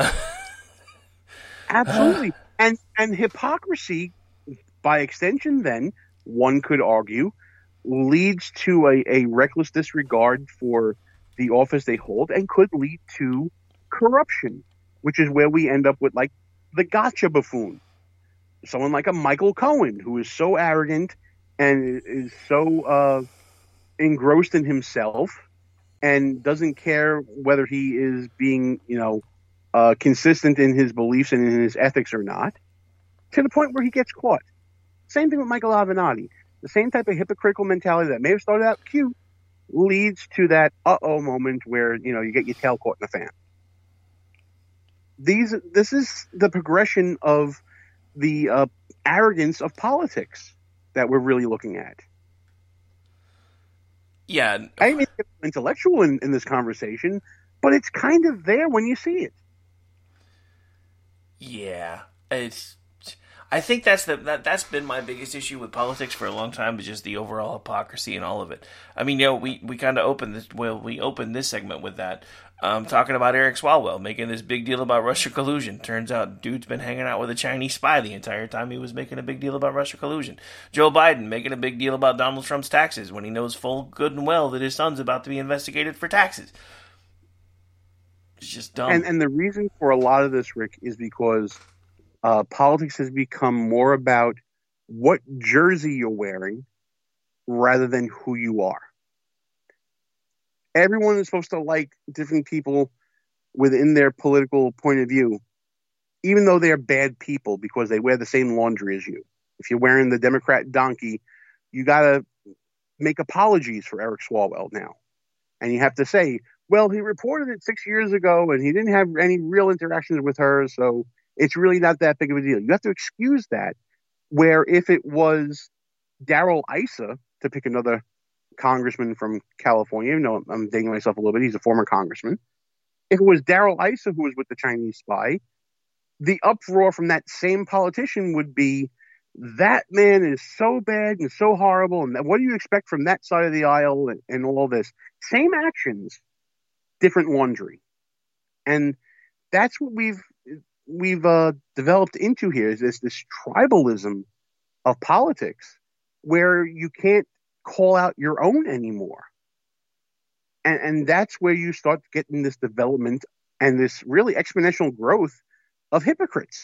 Absolutely. And hypocrisy, by extension, then, one could argue, leads to a reckless disregard for the office they hold and could lead to corruption, which is where we end up with, like, the gotcha buffoon. Someone like a Michael Cohen, who is so arrogant and is so engrossed in himself and doesn't care whether he is being, consistent in his beliefs and in his ethics or not, to the point where he gets caught. Same thing with Michael Avenatti. The same type of hypocritical mentality that may have started out cute leads to that uh-oh moment where, you get your tail caught in the fan. This is the progression of the arrogance of politics that we're really looking at. Yeah. I didn't mean to get intellectual in this conversation, but it's kind of there when you see it. Yeah. I think that's been my biggest issue with politics for a long time, is just the overall hypocrisy and all of it. I mean, we kind of opened this. Well, we opened this segment with that, talking about Eric Swalwell making this big deal about Russia collusion. Turns out, dude's been hanging out with a Chinese spy the entire time he was making a big deal about Russia collusion. Joe Biden making a big deal about Donald Trump's taxes when he knows full good and well that his son's about to be investigated for taxes. It's just dumb. And the reason for a lot of this, Rick, is because politics has become more about what jersey you're wearing rather than who you are. Everyone is supposed to like different people within their political point of view, even though they're bad people because they wear the same laundry as you. If you're wearing the Democrat donkey, you got to make apologies for Eric Swalwell now. And you have to say, well, he reported it 6 years ago and he didn't have any real interactions with her, so it's really not that big of a deal. You have to excuse that, where if it was Darrell Issa, to pick another congressman from California, I'm dating myself a little bit, he's a former congressman. If it was Darrell Issa who was with the Chinese spy, the uproar from that same politician would be, that man is so bad and so horrible, and what do you expect from that side of the aisle and all this? Same actions, different laundry. And that's what we've developed into here, is this tribalism of politics where you can't call out your own anymore. And that's where you start getting this development and this really exponential growth of hypocrites.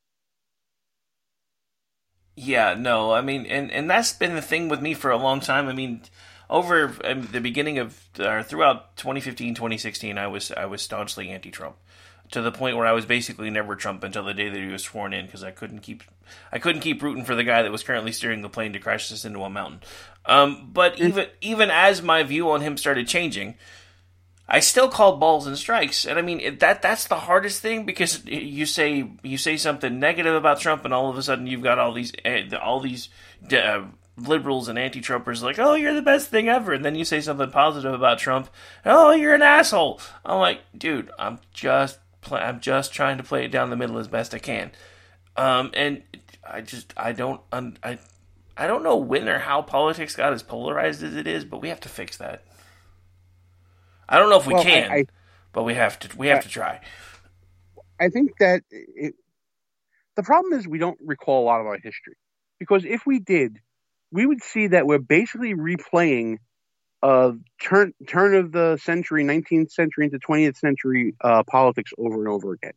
Yeah, no, I mean, and that's been the thing with me for a long time. I mean, over the beginning of, throughout 2015, 2016, I was staunchly anti-Trump, to the point where I was basically never Trump until the day that he was sworn in, because I couldn't keep rooting for the guy that was currently steering the plane to crash us into a mountain. But even as my view on him started changing, I still called balls and strikes. And I mean, that's the hardest thing, because you say something negative about Trump, and all of a sudden you've got all these liberals and anti-Trumpers like, oh, you're the best thing ever. And then you say something positive about Trump, oh, you're an asshole. I'm like, dude, I'm just trying to play it down the middle as best I can. And I don't know when or how politics got as polarized as it is, but we have to fix that. I don't know if we can, but we have to try. I think that the problem is we don't recall a lot of our history, because if we did, we would see that we're basically replaying turn of the century, 19th century into 20th century politics over and over again.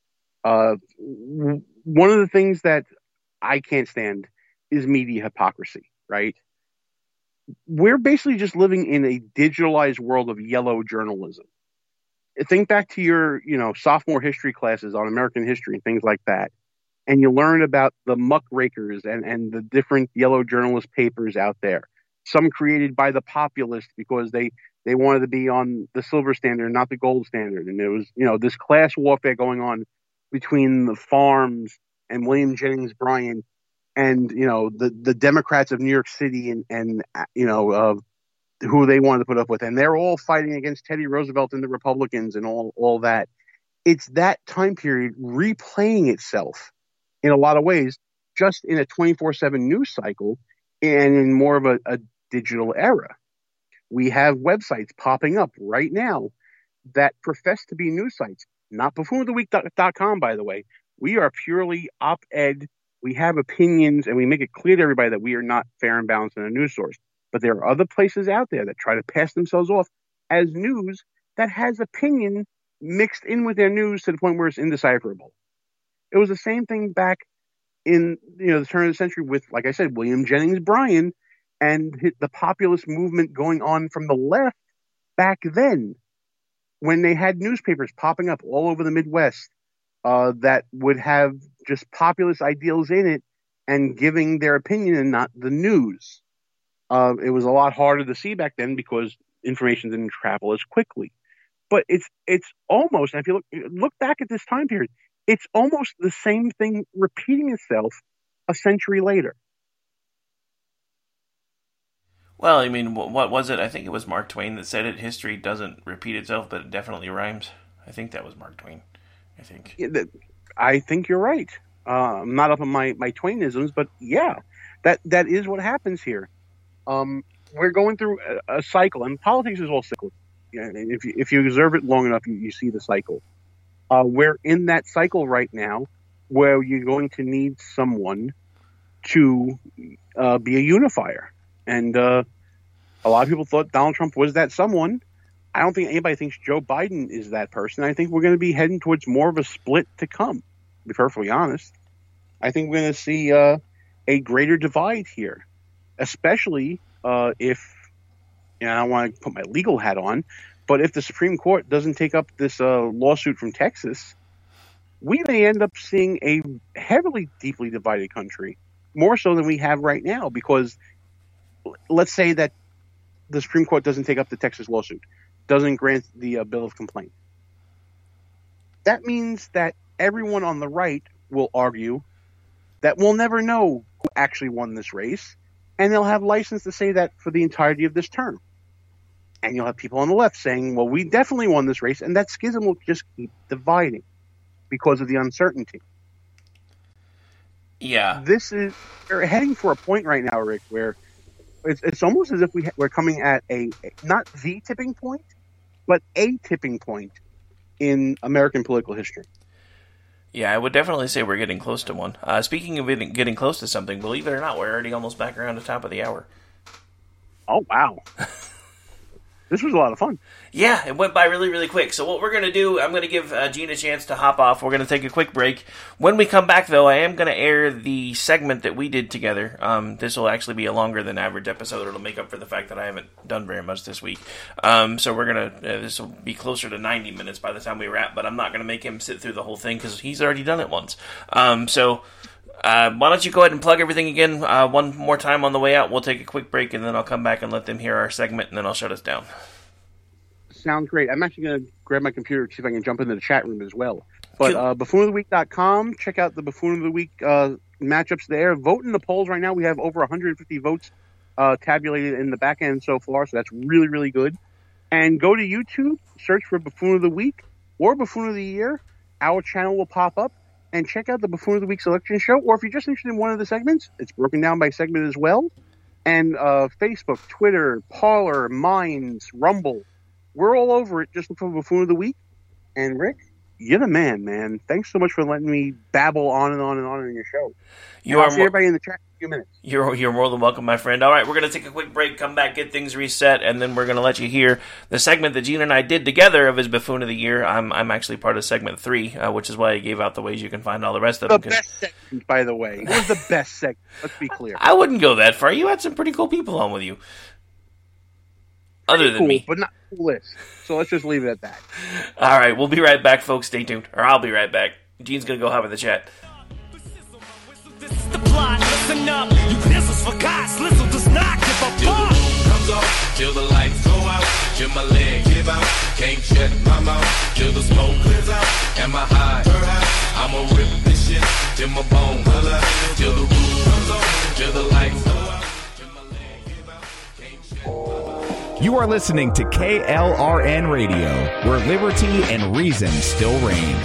One of the things that I can't stand is media hypocrisy, right? We're basically just living in a digitalized world of yellow journalism. Think back to your, sophomore history classes on American history and things like that, and you learn about the muckrakers and the different yellow journalist papers out there. Some created by the populists because they wanted to be on the silver standard, not the gold standard. And there was, this class warfare going on between the farms and William Jennings Bryan and, the Democrats of New York City and who they wanted to put up with. And they're all fighting against Teddy Roosevelt and the Republicans and all that. It's that time period replaying itself in a lot of ways, just in a 24/7 news cycle and in more of a digital era. We have websites popping up right now that profess to be news sites, not buffoonoftheweek.com, by the way. We are purely op-ed. We have opinions, and we make it clear to everybody that we are not fair and balanced in a news source. But there are other places out there that try to pass themselves off as news that has opinion mixed in with their news to the point where it's indecipherable. It was the same thing back in the turn of the century with, like I said, William Jennings Bryan and the populist movement going on from the left back then, when they had newspapers popping up all over the Midwest that would have just populist ideals in it and giving their opinion and not the news. It was a lot harder to see back then because information didn't travel as quickly. But it's almost, if you look back at this time period, it's almost the same thing repeating itself a century later. Well, I mean, what was it? I think it was Mark Twain that said it. History doesn't repeat itself, but it definitely rhymes. I think that was Mark Twain. I think. Yeah, I think you're right. I'm not up on my Twainisms, but yeah, that is what happens here. We're going through a cycle, and politics is all cyclical. Yeah, if you observe it long enough, you see the cycle. We're in that cycle right now where you're going to need someone to be a unifier. And a lot of people thought Donald Trump was that someone. I don't think anybody thinks Joe Biden is that person. I think we're going to be heading towards more of a split to come, to be perfectly honest. I think we're going to see a greater divide here, especially if, I don't want to put my legal hat on, but if the Supreme Court doesn't take up this lawsuit from Texas, we may end up seeing a heavily, deeply divided country, more so than we have right now, because let's say that the Supreme Court doesn't take up the Texas lawsuit, doesn't grant the bill of complaint. That means that everyone on the right will argue that we'll never know who actually won this race, and they'll have license to say that for the entirety of this term. And you'll have people on the left saying, well, we definitely won this race, and that schism will just keep dividing because of the uncertainty. Yeah. We're heading for a point right now, Rick, where it's almost as if we're coming at a not the tipping point, but a tipping point in American political history. Yeah, I would definitely say we're getting close to one. Speaking of getting close to something, believe it or not, we're already almost back around the top of the hour. Oh, wow. This was a lot of fun. Yeah, it went by really, really quick. So what we're going to do, I'm going to give Gene a chance to hop off. We're going to take a quick break. When we come back, though, I am going to air the segment that we did together. This will actually be a longer than average episode. It'll make up for the fact that I haven't done very much this week. So we're going to, this will be closer to 90 minutes by the time we wrap, but I'm not going to make him sit through the whole thing because he's already done it once. Why don't you go ahead and plug everything again one more time on the way out. We'll take a quick break, and then I'll come back and let them hear our segment, and then I'll shut us down. Sounds great. I'm actually going to grab my computer to see if I can jump into the chat room as well. But buffoonoftheweek.com, check out the Buffoon of the Week matchups there. Vote in the polls right now. We have over 150 votes tabulated in the back end so far, so that's really, really good. And go to YouTube, search for Buffoon of the Week or Buffoon of the Year. Our channel will pop up. And check out the Buffoon of the Week selection show. Or if you're just interested in one of the segments, it's broken down by segment as well. And Facebook, Twitter, Parler, Minds, Rumble. We're all over it. Just look for Buffoon of the Week. And Rick, you're the man. Thanks so much for letting me babble on and on and on in your show. I'll see everybody in the chat in a few minutes. You're more than welcome, my friend. All right, we're going to take a quick break, come back, get things reset, and then we're going to let you hear the segment that Gene and I did together of his Buffoon of the Year. I'm actually part of segment 3, which is why I gave out the ways you can find all the rest of them. The best segment, by the way. It was the best segment. Let's be clear. I wouldn't go that far. You had some pretty cool people on with you. Other than me. But not coolest. So let's just leave it at that. All right, we'll be right back, folks. Stay tuned. Or I'll be right back. Gene's going to go hop in the chat. The plot, listen up. You pistols for God's listen does not give a fuck. Comes off till the lights go out, till my leg give out. Can't shut my mouth till the smoke clears out. Am I high? I'ma rip this shit till my bones holler. Till the roof comes on, till the lights go out, till my leg give out. Can't shut my mouth. You are listening to KLRN Radio, where liberty and reason still reign.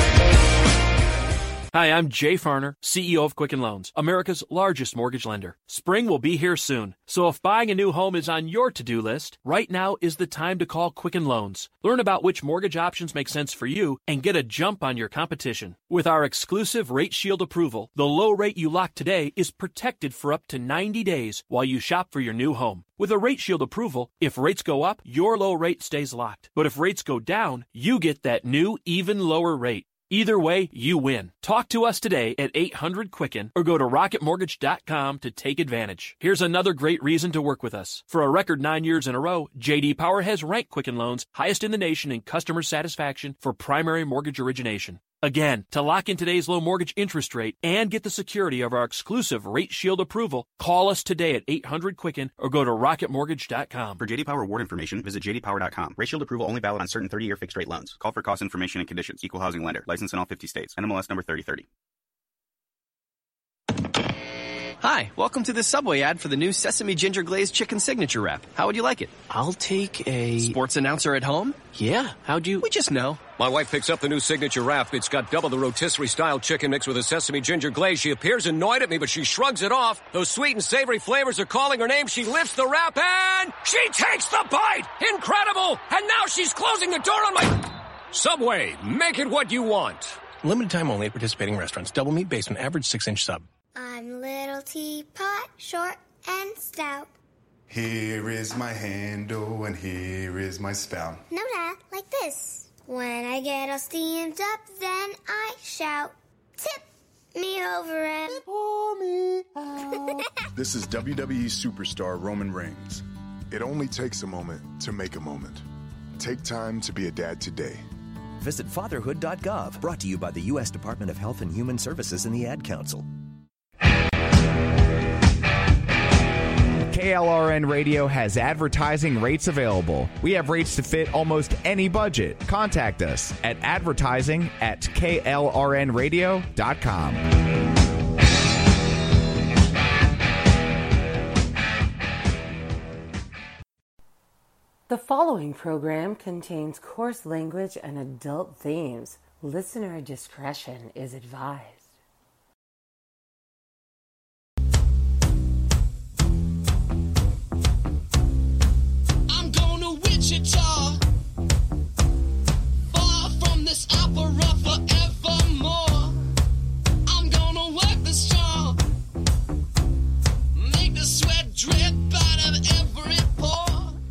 Hi, I'm Jay Farner, CEO of Quicken Loans, America's largest mortgage lender. Spring will be here soon, so if buying a new home is on your to-do list, right now is the time to call Quicken Loans. Learn about which mortgage options make sense for you and get a jump on your competition. With our exclusive Rate Shield approval, the low rate you lock today is protected for up to 90 days while you shop for your new home. With a Rate Shield approval, if rates go up, your low rate stays locked. But if rates go down, you get that new, even lower rate. Either way, you win. Talk to us today at 800-QUICKEN or go to rocketmortgage.com to take advantage. Here's another great reason to work with us. For a record 9 years in a row, J.D. Power has ranked Quicken Loans highest in the nation in customer satisfaction for primary mortgage origination. Again, to lock in today's low mortgage interest rate and get the security of our exclusive Rate Shield approval, call us today at 800-QUICKEN or go to rocketmortgage.com. For J.D. Power award information, visit jdpower.com. Rate Shield approval only valid on certain 30-year fixed-rate loans. Call for cost information and conditions. Equal housing lender. License in all 50 states. NMLS number 3030. Hi, welcome to this Subway ad for the new Sesame Ginger Glazed Chicken Signature Wrap. How would you like it? I'll take a... Sports announcer at home? Yeah, how'd you... We just know. My wife picks up the new Signature Wrap. It's got double the rotisserie-style chicken mixed with a sesame ginger glaze. She appears annoyed at me, but she shrugs it off. Those sweet and savory flavors are calling her name. She lifts the wrap and... she takes the bite! Incredible! And now she's closing the door on my... Subway, make it what you want. Limited time only at participating restaurants. Double meat based on average 6-inch sub. I'm little teapot, short and stout. Here is my handle and here is my spout. No, Dad, like this. When I get all steamed up, then I shout, tip me over and pour me out. This is WWE superstar Roman Reigns. It only takes a moment to make a moment. Take time to be a dad today. Visit fatherhood.gov, brought to you by the U.S. Department of Health and Human Services and the Ad Council. KLRN Radio has advertising rates available. We have rates to fit almost any budget. Contact us at advertising@klrnradio.com. The following program contains coarse language and adult themes. Listener discretion is advised. I'm going to Wichita, far from this opera forevermore. I'm gonna work the straw, make the sweat drip out of every pore.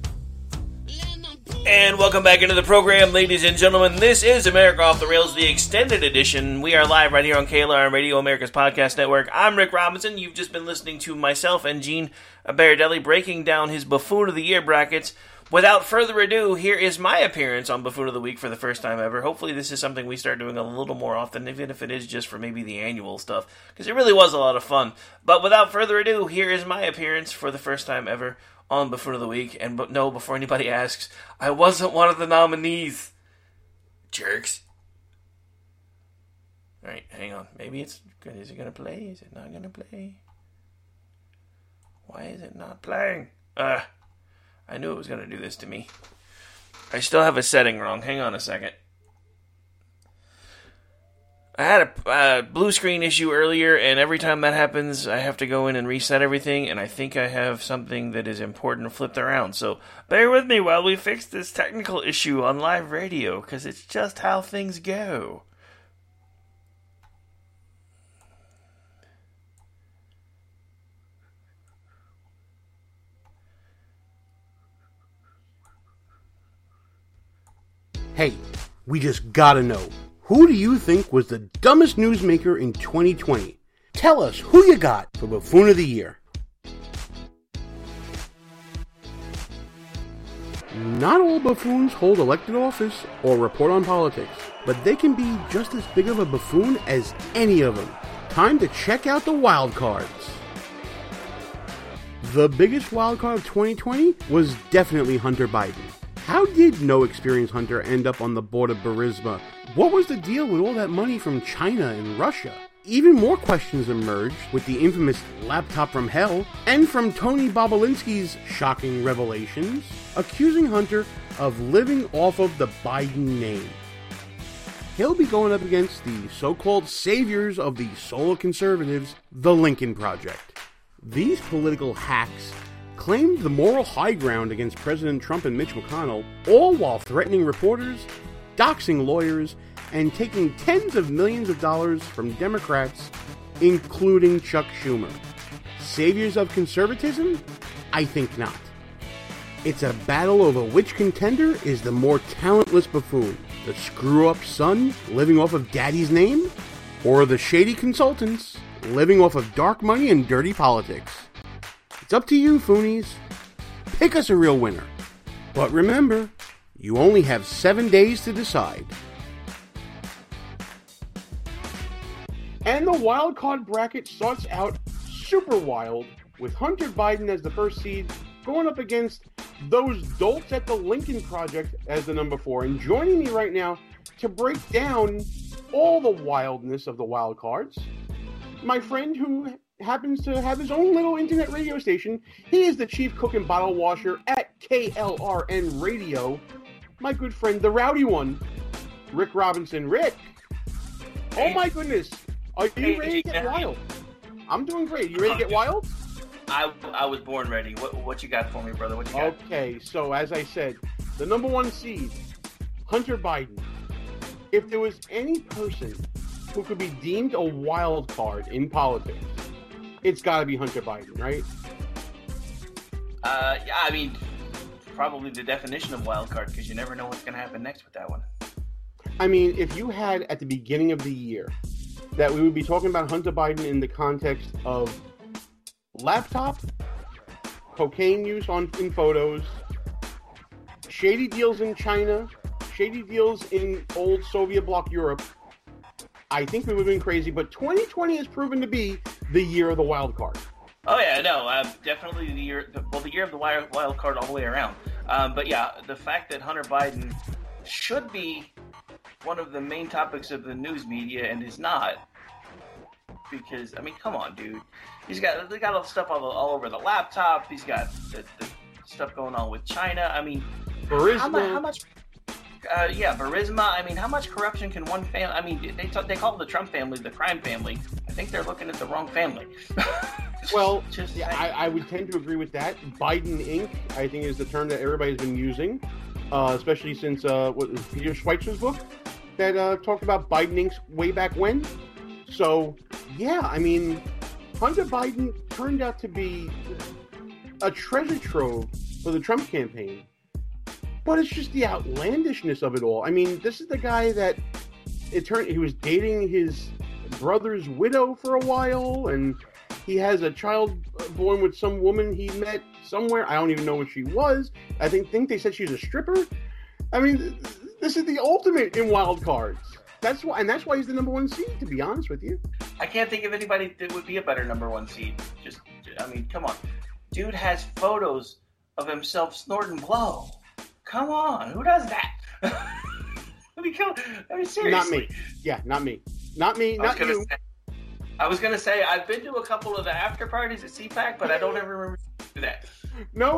And welcome back into the program, ladies and gentlemen. This is America Off the Rails, the extended edition. We are live right here on KLRN Radio, America's Podcast Network. I'm Rick Robinson. You've just been listening to myself and Gene Baradelli breaking down his Buffoon of the Year brackets. Without further ado, here is my appearance on Buffoon of the Week for the first time ever. Hopefully this is something we start doing a little more often, even if it is just for maybe the annual stuff, because it really was a lot of fun. But without further ado, here is my appearance for the first time ever on Buffoon of the Week. And no, before anybody asks, I wasn't one of the nominees. Jerks. Alright, hang on. Maybe it's good. Is it going to play? Is it not going to play? Why is it not playing? I knew it was going to do this to me. I still have a setting wrong. Hang on a second. I had a blue screen issue earlier, and every time that happens, I have to go in and reset everything, and I think I have something that is important flipped around. So bear with me while we fix this technical issue on live radio, because it's just how things go. Hey, we just gotta know. Who do you think was the dumbest newsmaker in 2020? Tell us who you got for Buffoon of the Year. Not all buffoons hold elected office or report on politics, but they can be just as big of a buffoon as any of them. Time to check out the wild cards. The biggest wild card of 2020 was definitely Hunter Biden. How did no experienced hunter end up on the board of Burisma? What was the deal with all that money from China and Russia? Even more questions emerged with the infamous laptop from hell and from Tony Bobolinsky's shocking revelations, accusing Hunter of living off of the Biden name. He'll be going up against the so-called saviors of the solo conservatives, the Lincoln Project. These political hacks claimed the moral high ground against President Trump and Mitch McConnell, all while threatening reporters, doxing lawyers, and taking tens of millions of dollars from Democrats, including Chuck Schumer. Saviors of conservatism? I think not. It's a battle over which contender is the more talentless buffoon. The screw-up son living off of daddy's name? Or the shady consultants living off of dark money and dirty politics? It's up to you, Foonies. Pick us a real winner. But remember, you only have 7 days to decide. And the wild card bracket starts out super wild, with Hunter Biden as the first seed going up against those dolts at the Lincoln Project as the number 4. And joining me right now to break down all the wildness of the wild cards, my friend who happens to have his own little internet radio station. He is the chief cook and bottle washer at KLRN Radio. My good friend, the rowdy one, Rick Robinson. Rick! Oh my goodness! Are you ready to get wild? I'm doing great. You ready to get wild? I was born ready. What you got for me, brother? What you got? Okay, so as I said, the number 1 seed, Hunter Biden. If there was any person who could be deemed a wild card in politics, it's got to be Hunter Biden, right? Yeah, I mean, probably the definition of wild card, because you never know what's going to happen next with that one. I mean, if you had at the beginning of the year that we would be talking about Hunter Biden in the context of laptop, cocaine use in photos, shady deals in China, shady deals in old Soviet bloc Europe, I think we would have been crazy. But 2020 has proven to be the year of the wild card. Oh yeah, no, definitely the year of the wild card all the way around. But yeah, the fact that Hunter Biden should be one of the main topics of the news media and is not, because I mean, come on, dude. They got all the stuff all over the laptop. He's got the stuff going on with China. I mean, Burisma. How much? Burisma. I mean, how much corruption can one family? I mean, they call the Trump family the crime family. I think they're looking at the wrong family. Well, I would tend to agree with that. Biden Inc., I think, is the term that everybody's been using, especially since what was Peter Schweizer's book that talked about Biden Inc. way back when. So, yeah, I mean, Hunter Biden turned out to be a treasure trove for the Trump campaign. But it's just the outlandishness of it all. I mean, this is the guy that he was dating his brother's widow for a while, and he has a child born with some woman he met somewhere. I don't even know what she was. I think they said she's a stripper. I mean, this is the ultimate in wild cards. That's why he's the number 1 seed, to be honest with you. I can't think of anybody that would be a better number 1 seed. I mean, come on. Dude has photos of himself snorting blow. Come on, who does that? I mean, seriously. Not me. Yeah, not me. Not me, not you. I was going to say, I've been to a couple of the after parties at CPAC, but I don't ever remember that. No.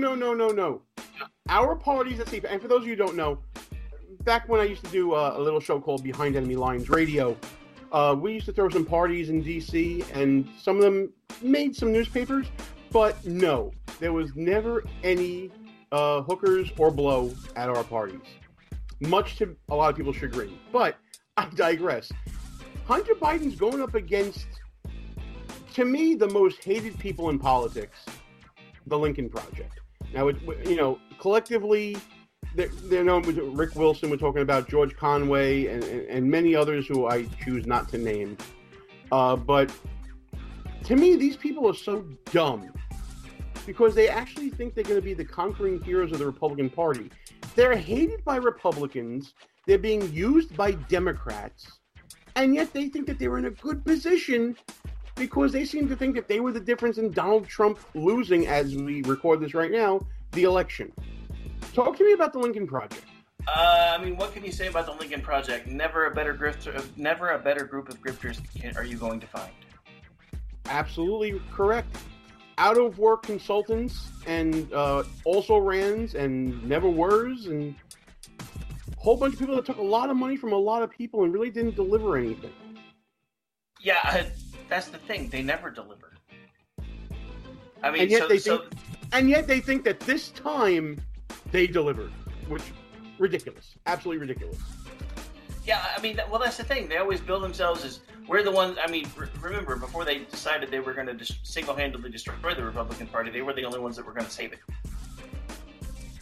Our parties at CPAC, and for those of you who don't know, back when I used to do a little show called Behind Enemy Lines Radio, we used to throw some parties in D.C., and some of them made some newspapers, but no, there was never any hookers or blow at our parties, much to a lot of people's chagrin. But I digress. Hunter Biden's going up against, to me, the most hated people in politics, the Lincoln Project. Now, collectively, they're known with Rick Wilson. We're talking about George Conway and many others who I choose not to name. But to me, these people are so dumb because they actually think they're going to be the conquering heroes of the Republican Party. They're hated by Republicans. They're being used by Democrats. And yet they think that they're in a good position because they seem to think that they were the difference in Donald Trump losing, as we record this right now, the election. Talk to me about the Lincoln Project. I mean, what can you say about the Lincoln Project? Never a better group of grifters are you going to find. Absolutely correct. Out of work consultants and also rans and never weres and a whole bunch of people that took a lot of money from a lot of people and really didn't deliver anything. Yeah, that's the thing. They never delivered. I mean, and yet they think that this time they delivered, which ridiculous, absolutely ridiculous. Yeah, I mean, well, that's the thing. They always build themselves as we're the ones. I mean, remember before they decided they were going to single-handedly destroy the Republican Party, they were the only ones that were going to save it.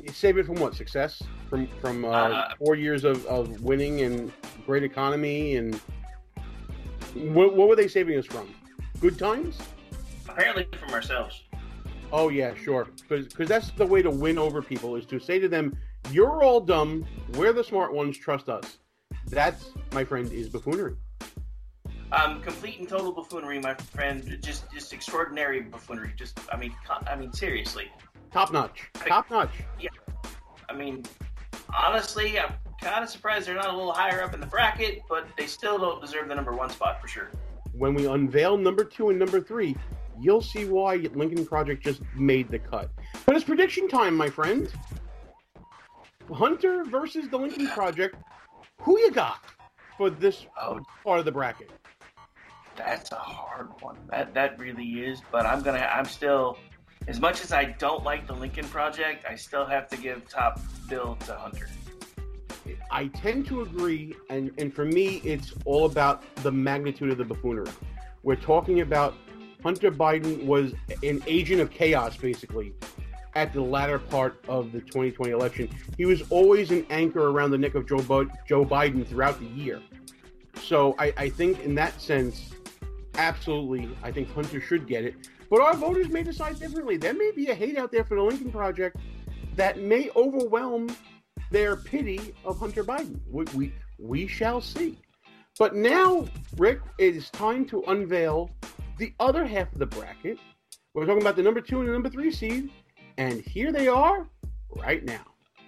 Save it from what? Success? From 4 years of winning and great economy and what were they saving us from? Good times? Apparently from ourselves. Oh yeah, sure. Because that's the way to win over people is to say to them, "You're all dumb. We're the smart ones. Trust us." That's, my friend, is buffoonery. Complete and total buffoonery, my friend. Just extraordinary buffoonery. I mean, seriously. Top notch. Top notch. Yeah. I mean, honestly, I'm kind of surprised they're not a little higher up in the bracket, but they still don't deserve the number 1 spot for sure. When we unveil number 2 and number 3, you'll see why Lincoln Project just made the cut. But it's prediction time, my friend. Hunter versus the Lincoln Project. Who you got for this part of the bracket? That's a hard one. That really is. But I'm still, as much as I don't like the Lincoln Project, I still have to give top bill to Hunter. I tend to agree, and for me, it's all about the magnitude of the buffoonery. We're talking about Hunter Biden was an agent of chaos, basically, at the latter part of the 2020 election. He was always an anchor around the neck of Joe Biden throughout the year. So I think in that sense, absolutely, I think Hunter should get it. But our voters may decide differently. There may be a hate out there for the Lincoln Project that may overwhelm their pity of Hunter Biden. We shall see. But now, Rick, it is time to unveil the other half of the bracket. We're talking about the number 2 and the number 3 seed. And here they are right now.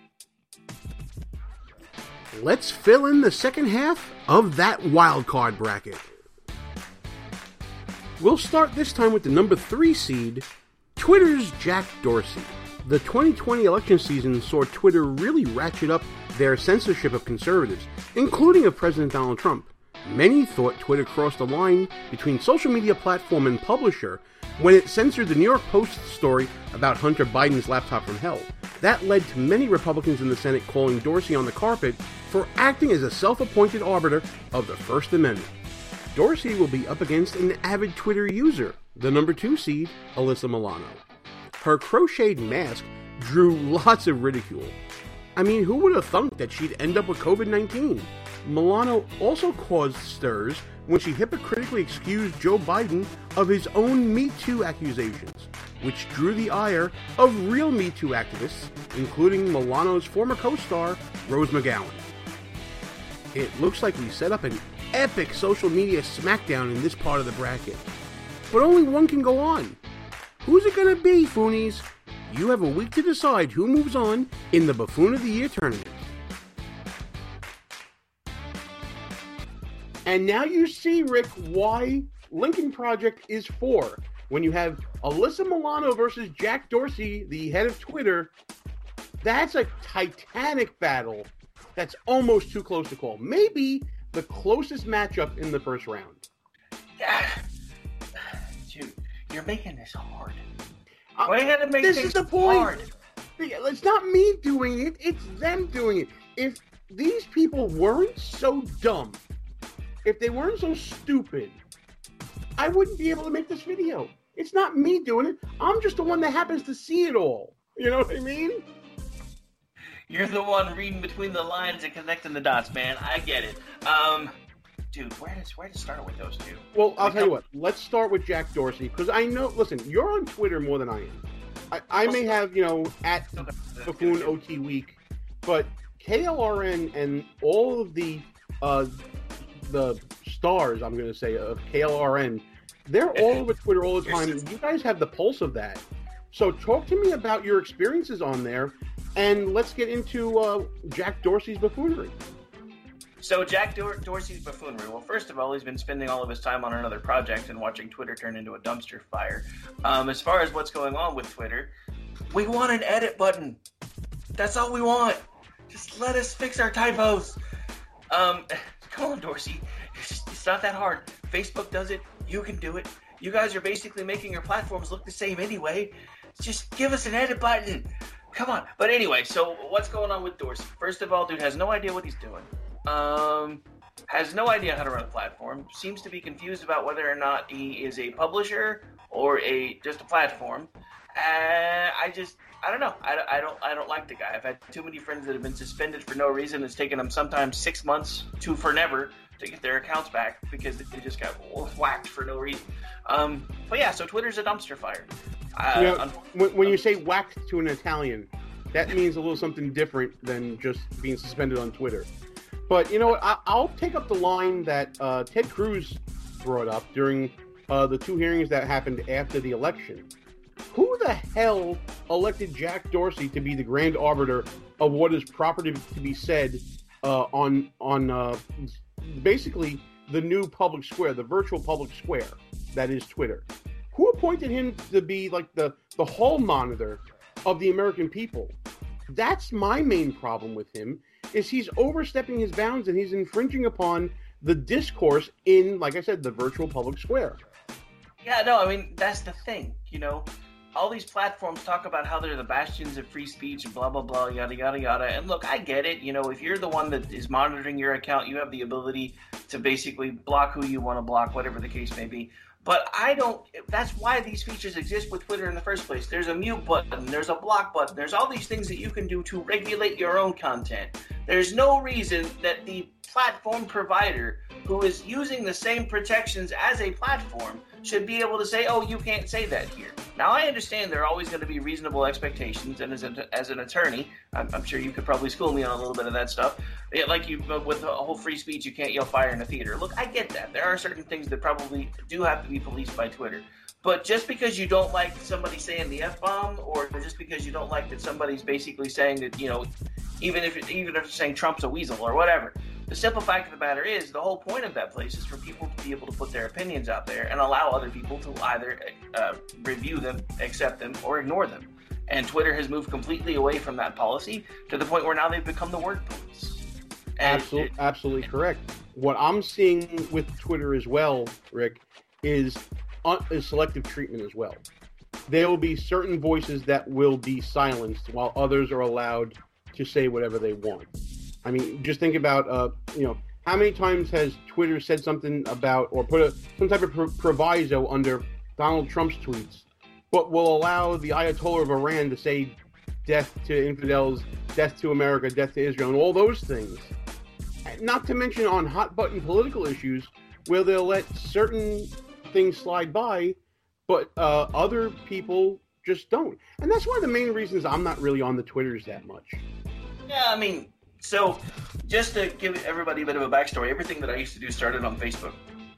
Let's fill in the second half of that wild card bracket. We'll start this time with the number 3 seed, Twitter's Jack Dorsey. The 2020 election season saw Twitter really ratchet up their censorship of conservatives, including of President Donald Trump. Many thought Twitter crossed a line between social media platform and publisher when it censored the New York Post story about Hunter Biden's laptop from hell. That led to many Republicans in the Senate calling Dorsey on the carpet for acting as a self-appointed arbiter of the First Amendment. Dorsey will be up against an avid Twitter user, the number 2 seed, Alyssa Milano. Her crocheted mask drew lots of ridicule. I mean, who would have thunk that she'd end up with COVID-19? Milano also caused stirs when she hypocritically excused Joe Biden of his own Me Too accusations, which drew the ire of real Me Too activists, including Milano's former co-star, Rose McGowan. It looks like we set up an epic social media smackdown in this part of the bracket. But only one can go on. Who's it going to be, Foonies? You have a week to decide who moves on in the Buffoon of the Year tournament. And now you see, Rick, why Lincoln Project is for. When you have Alyssa Milano versus Jack Dorsey, the head of Twitter, that's a titanic battle that's almost too close to call. Maybe the closest matchup in the first round. Dude, you're making this hard. Why you gotta make this things is the point. hard? It's not me doing it, it's them doing it. If these people weren't so dumb, if they weren't so stupid, I wouldn't be able to make this video. It's not me doing it. I'm just the one that happens to see it all. You know what I mean? You're the one reading between the lines and connecting the dots, man. I get it. Dude, where to start with those two? Well, I'll tell you what. Let's start with Jack Dorsey, because I know, listen, you're on Twitter more than I am. I may have, at Buffoon OT Week, but KLRN and all of the stars, I'm going to say, of KLRN, they're all over Twitter all the time. You guys have the pulse of that. So talk to me about your experiences on there, and let's get into Jack Dorsey's buffoonery. So Jack Dorsey's buffoonery. Well, first of all, he's been spending all of his time on another project and watching Twitter turn into a dumpster fire. As far as what's going on with Twitter, we want an edit button. That's all we want. Just let us fix our typos. Come on, Dorsey. It's not that hard. Facebook does it. You can do it. You guys are basically making your platforms look the same anyway. Just give us an edit button. Come on. But anyway, so what's going on with Dorsey? First of all, dude has no idea what he's doing. Has no idea how to run a platform. Seems to be confused about whether or not he is a publisher or just a platform. I don't know. I don't like the guy. I've had too many friends that have been suspended for no reason. It's taken them sometimes 6 months to forever to get their accounts back because they just got whacked for no reason. But yeah, so Twitter's a dumpster fire. When you say whacked to an Italian, that means a little something different than just being suspended on Twitter. But you know what? I'll take up the line that Ted Cruz brought up during the 2 hearings that happened after the election. Who the hell elected Jack Dorsey to be the grand arbiter of what is proper to be said on basically the new public square, the virtual public square that is Twitter? Who appointed him to be like the hall monitor of the American people? That's my main problem with him, is he's overstepping his bounds and he's infringing upon the discourse in, like I said, the virtual public square. Yeah, no, I mean, that's the thing, you know. All these platforms talk about how they're the bastions of free speech and blah, blah, blah, yada, yada, yada. And look, I get it. You know, if you're the one that is monitoring your account, you have the ability to basically block who you want to block, whatever the case may be. But that's why these features exist with Twitter in the first place. There's a mute button, there's a block button, there's all these things that you can do to regulate your own content. There's no reason that the platform provider who is using the same protections as a platform should be able to say, oh, you can't say that here. Now, I understand there are always going to be reasonable expectations, and as an attorney, I'm sure you could probably school me on a little bit of that stuff. Like with the whole free speech, you can't yell fire in a theater. Look, I get that. There are certain things that probably do have to be policed by Twitter. But just because you don't like somebody saying the F-bomb, or just because you don't like that somebody's basically saying that, you know, even if they're saying Trump's a weasel or whatever, the simple fact of the matter is the whole point of that place is for people to be able to put their opinions out there and allow other people to either review them, accept them, or ignore them. And Twitter has moved completely away from that policy to the point where now they've become the word police. Absolutely correct. What I'm seeing with Twitter as well, Rick, is selective treatment as well. There will be certain voices that will be silenced while others are allowed to say whatever they want. I mean, just think about, how many times has Twitter said something about or put some type of proviso under Donald Trump's tweets, but will allow the Ayatollah of Iran to say death to infidels, death to America, death to Israel, and all those things. Not to mention on hot-button political issues where they'll let certain things slide by, but other people just don't. And that's one of the main reasons I'm not really on the Twitters that much. Yeah, I mean, so just to give everybody a bit of a backstory, everything that I used to do started on Facebook.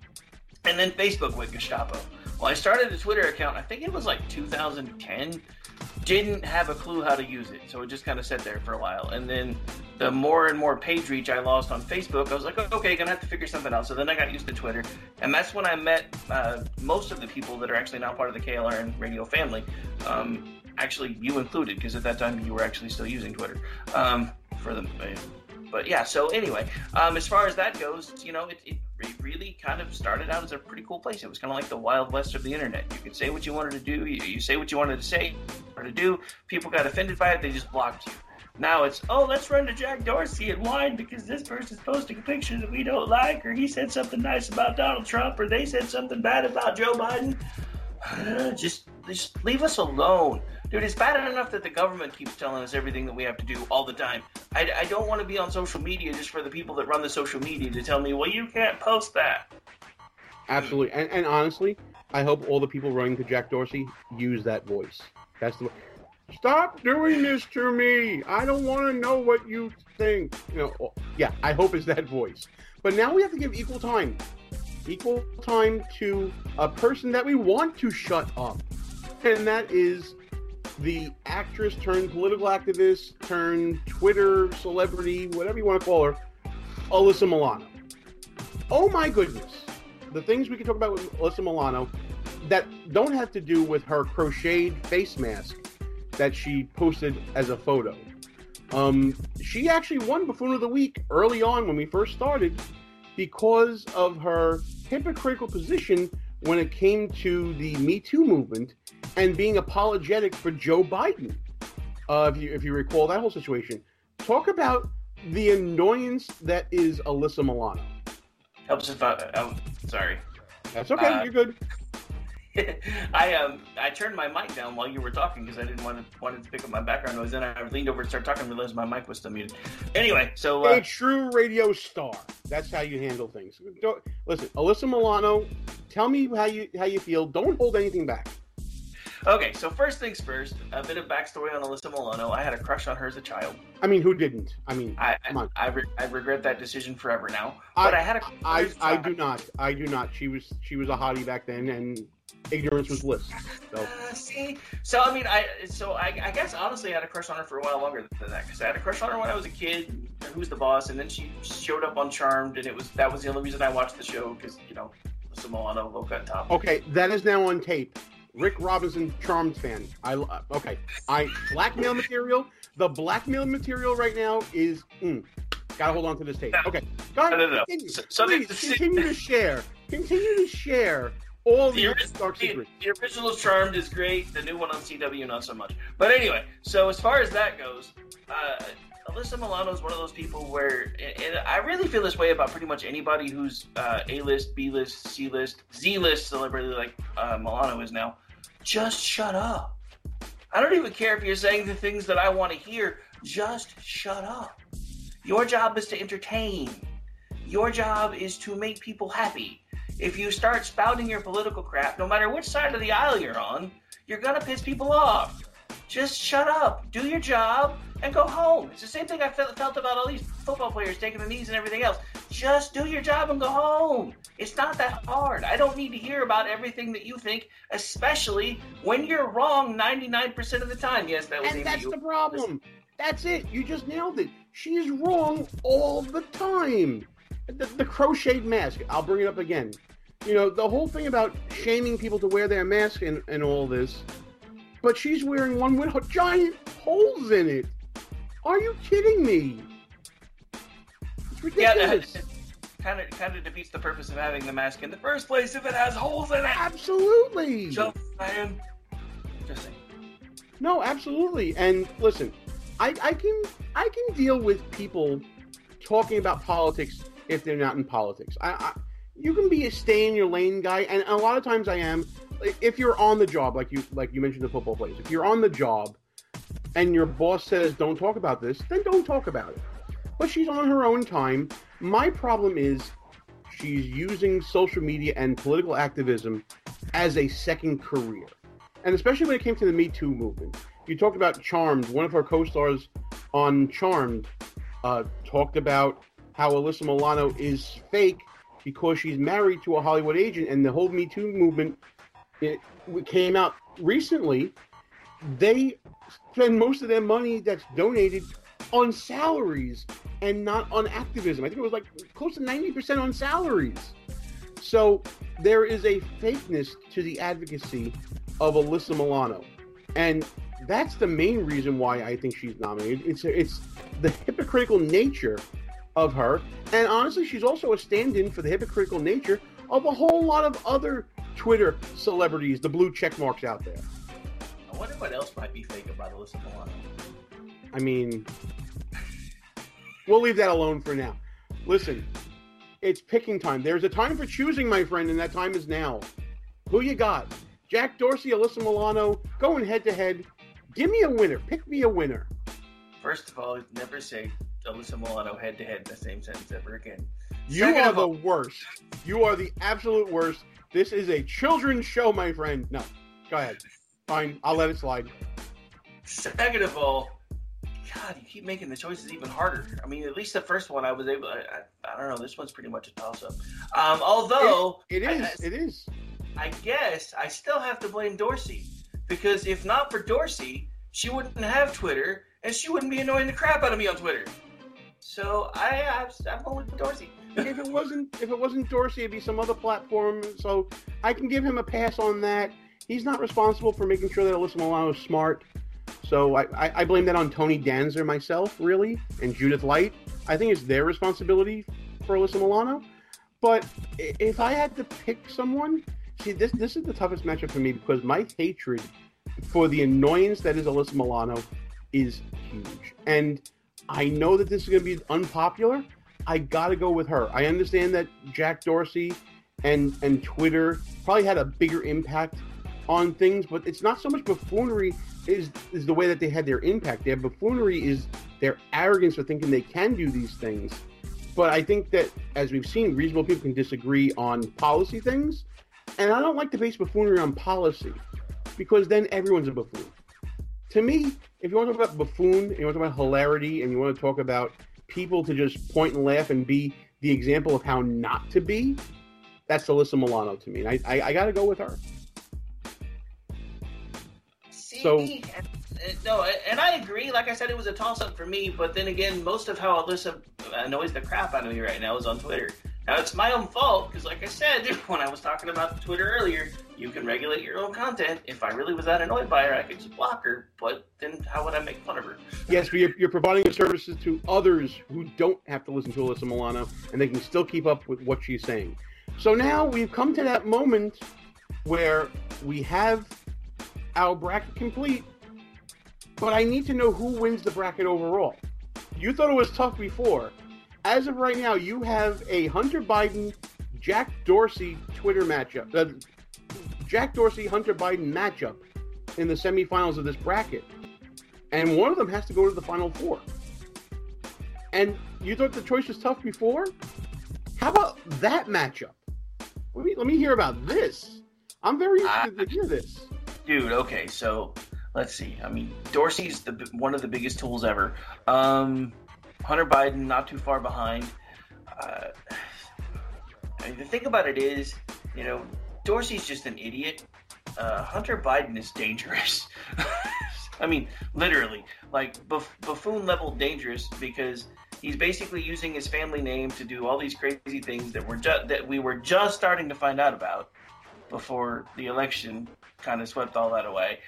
And then Facebook went Gestapo. Well, I started a Twitter account, I think it was like 2010, didn't have a clue how to use it, so it just kind of sat there for a while. And then the more and more page reach I lost on Facebook, I was like, okay, gonna have to figure something out. So then I got used to Twitter, and that's when I met most of the people that are actually now part of the KLRN radio family. Actually, you included, because at that time you were actually still using Twitter for them. But yeah, so anyway, as far as that goes, you know, it really kind of started out as a pretty cool place. It was kind of like the Wild West of the internet. You could say what you wanted to do. You say what you wanted to say or to do. People got offended by it. They just blocked you. Now it's, let's run to Jack Dorsey and whine because this person's posting a picture that we don't like, or he said something nice about Donald Trump, or they said something bad about Joe Biden. Just leave us alone. Dude, it's bad enough that the government keeps telling us everything that we have to do all the time. I don't want to be on social media just for the people that run the social media to tell me, well, you can't post that. Absolutely. And honestly, I hope all the people running to Jack Dorsey use that voice. That's the stop doing this to me. I don't want to know what you think. Yeah, I hope it's that voice. But now we have to give equal time to a person that we want to shut up. And that is the actress turned political activist turned Twitter celebrity, whatever you want to call her, Alyssa Milano. Oh my goodness. The things we can talk about with Alyssa Milano that don't have to do with her crocheted face mask that she posted as a photo. She actually won Buffoon of the Week early on when we first started because of her hypocritical position when it came to the Me Too movement and being apologetic for Joe Biden. If you recall that whole situation. Talk about the annoyance that is Alyssa Milano. Helps if I'm sorry. That's okay, you're good. I turned my mic down while you were talking because I didn't wanted to pick up my background noise. Then I leaned over to start talking and realized my mic was still muted. Anyway, so a true radio star. That's how you handle things. Listen, Alyssa Milano, tell me how you feel. Don't hold anything back. Okay, so first things first, a bit of backstory on Alyssa Milano. I had a crush on her as a child. I mean, who didn't? I mean, come on. I regret that decision forever now. But I had a crush. I do not. She was a hottie back then, and ignorance was bliss. So see, so I mean, I guess honestly, I had a crush on her for a while longer than that because I had a crush on her when I was a kid. Who's the Boss? And then she showed up on Charmed, and that was the only reason I watched the show because Alyssa Milano, low cut top. Okay, that is now on tape. Rick Robinson, Charmed fan. Blackmail material. The blackmail material right now is. Gotta hold on to this tape. Okay, go ahead. No. Continue to share. Continue to share all the dark secrets. The original Charmed is great. The new one on CW, not so much. But anyway, so as far as that goes, Alyssa Milano is one of those people where, and I really feel this way about pretty much anybody who's A-list, B-list, C-list, Z-list celebrity like Milano is now. Just shut up. I don't even care if you're saying the things that I want to hear. Just shut up. Your job is to entertain. Your job is to make people happy. If you start spouting your political crap, no matter which side of the aisle you're on, you're going to piss people off. Just shut up, do your job, and go home. It's the same thing I felt about all these football players taking the knees and everything else. Just do your job and go home. It's not that hard. I don't need to hear about everything that you think, especially when you're wrong 99% of the time. Yes, that was and that's the problem. That's it. You just nailed it. She's wrong all the time. The crocheted mask. I'll bring it up again. The whole thing about shaming people to wear their mask and all this. But she's wearing one with giant holes in it. Are you kidding me? It's ridiculous. Yeah, kind of defeats the purpose of having the mask in the first place if it has holes in it. Absolutely. Just saying. No, absolutely. And listen, I can deal with people talking about politics if they're not in politics. You can be a stay in your lane guy, and a lot of times I am. If you're on the job, like you mentioned the football players, if you're on the job and your boss says don't talk about this, then don't talk about it. But she's on her own time. My problem is she's using social media and political activism as a second career. And especially when it came to the Me Too movement. You talked about Charmed. One of her co-stars on Charmed talked about how Alyssa Milano is fake because she's married to a Hollywood agent, and the whole Me Too movement came out recently. They spend most of their money that's donated on salaries and not on activism. I think it was like close to 90% on salaries. So there is a fakeness to the advocacy of Alyssa Milano. And that's the main reason why I think she's nominated. It's the hypocritical nature of her. And honestly, she's also a stand-in for the hypocritical nature of a whole lot of other Twitter celebrities, the blue check marks out there. I wonder what else might be fake about Alyssa Milano. I mean, we'll leave that alone for now. Listen, it's picking time. There's a time for choosing, my friend, and that time is now. Who you got? Jack Dorsey, Alyssa Milano, going head-to-head. Give me a winner. Pick me a winner. First of all, never say Alyssa Milano head-to-head in the same sentence ever again. You are the worst. You are the absolute worst. This is a children's show, my friend. No, go ahead. Fine, I'll let it slide. Second of all, God, you keep making the choices even harder. I mean, at least the first one I was able to, I don't know, this one's pretty much a toss-up. Although... It is. I guess I still have to blame Dorsey. Because if not for Dorsey, she wouldn't have Twitter, and she wouldn't be annoying the crap out of me on Twitter. So I'm going with Dorsey. If it wasn't Dorsey, it'd be some other platform. So I can give him a pass on that. He's not responsible for making sure that Alyssa Milano is smart. So I blame that on Tony Danza myself, really, and Judith Light. I think it's their responsibility for Alyssa Milano. But if I had to pick someone, see, this is the toughest matchup for me because my hatred for the annoyance that is Alyssa Milano is huge. And I know that this is going to be unpopular. I got to go with her. I understand that Jack Dorsey and Twitter probably had a bigger impact on things, but it's not so much buffoonery is the way that they had their impact. Their buffoonery is their arrogance for thinking they can do these things. But I think that, as we've seen, reasonable people can disagree on policy things, and I don't like to base buffoonery on policy, because then everyone's a buffoon. To me, if you want to talk about buffoon, and you want to talk about hilarity, and you want to talk about people to just point and laugh and be the example of how not to be, that's Alyssa Milano to me. And I got to go with her. No, and I agree. Like I said, it was a toss-up for me. But then again, most of how Alyssa annoys the crap out of me right now is on Twitter. Now, it's my own fault, because like I said, when I was talking about Twitter earlier, you can regulate your own content. If I really was that annoyed by her, I could just block her. But then how would I make fun of her? Yes, but you're providing the services to others who don't have to listen to Alyssa Milano, and they can still keep up with what she's saying. So now we've come to that moment where we have our bracket complete, but I need to know who wins the bracket overall. You thought it was tough before. As of right now, you have a Hunter Biden, Jack Dorsey Twitter matchup. Jack Dorsey, Hunter Biden matchup in the semifinals of this bracket. And one of them has to go to the Final Four. And you thought the choice was tough before? How about that matchup? Let me hear about this. I'm very interested to hear this. Dude, okay, so let's see. I mean, Dorsey's one of the biggest tools ever. Hunter Biden, not too far behind. I mean, the thing about it is, Dorsey's just an idiot. Hunter Biden is dangerous. I mean, literally, like buffoon level dangerous, because he's basically using his family name to do all these crazy things that we were just starting to find out about before the election kind of swept all that away.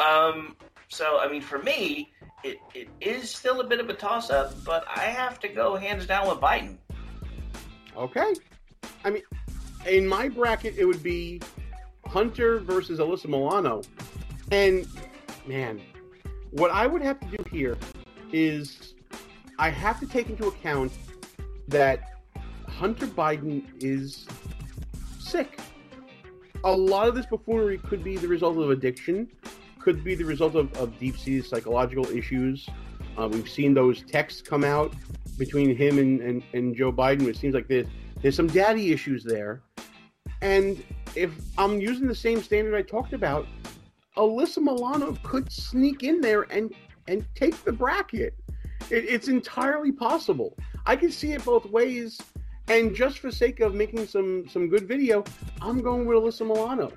So, I mean, for me, it is still a bit of a toss-up, but I have to go hands down with Biden. Okay. I mean, in my bracket, it would be Hunter versus Alyssa Milano. And, man, what I would have to do here is I have to take into account that Hunter Biden is sick. A lot of this buffoonery could be the result of addiction, could be the result of deep-seated psychological issues. We've seen those texts come out between him and Joe Biden. It seems like there's some daddy issues there. And if I'm using the same standard I talked about, Alyssa Milano could sneak in there and take the bracket. It's entirely possible. I can see it both ways. And just for sake of making some good video, I'm going with Alyssa Milano.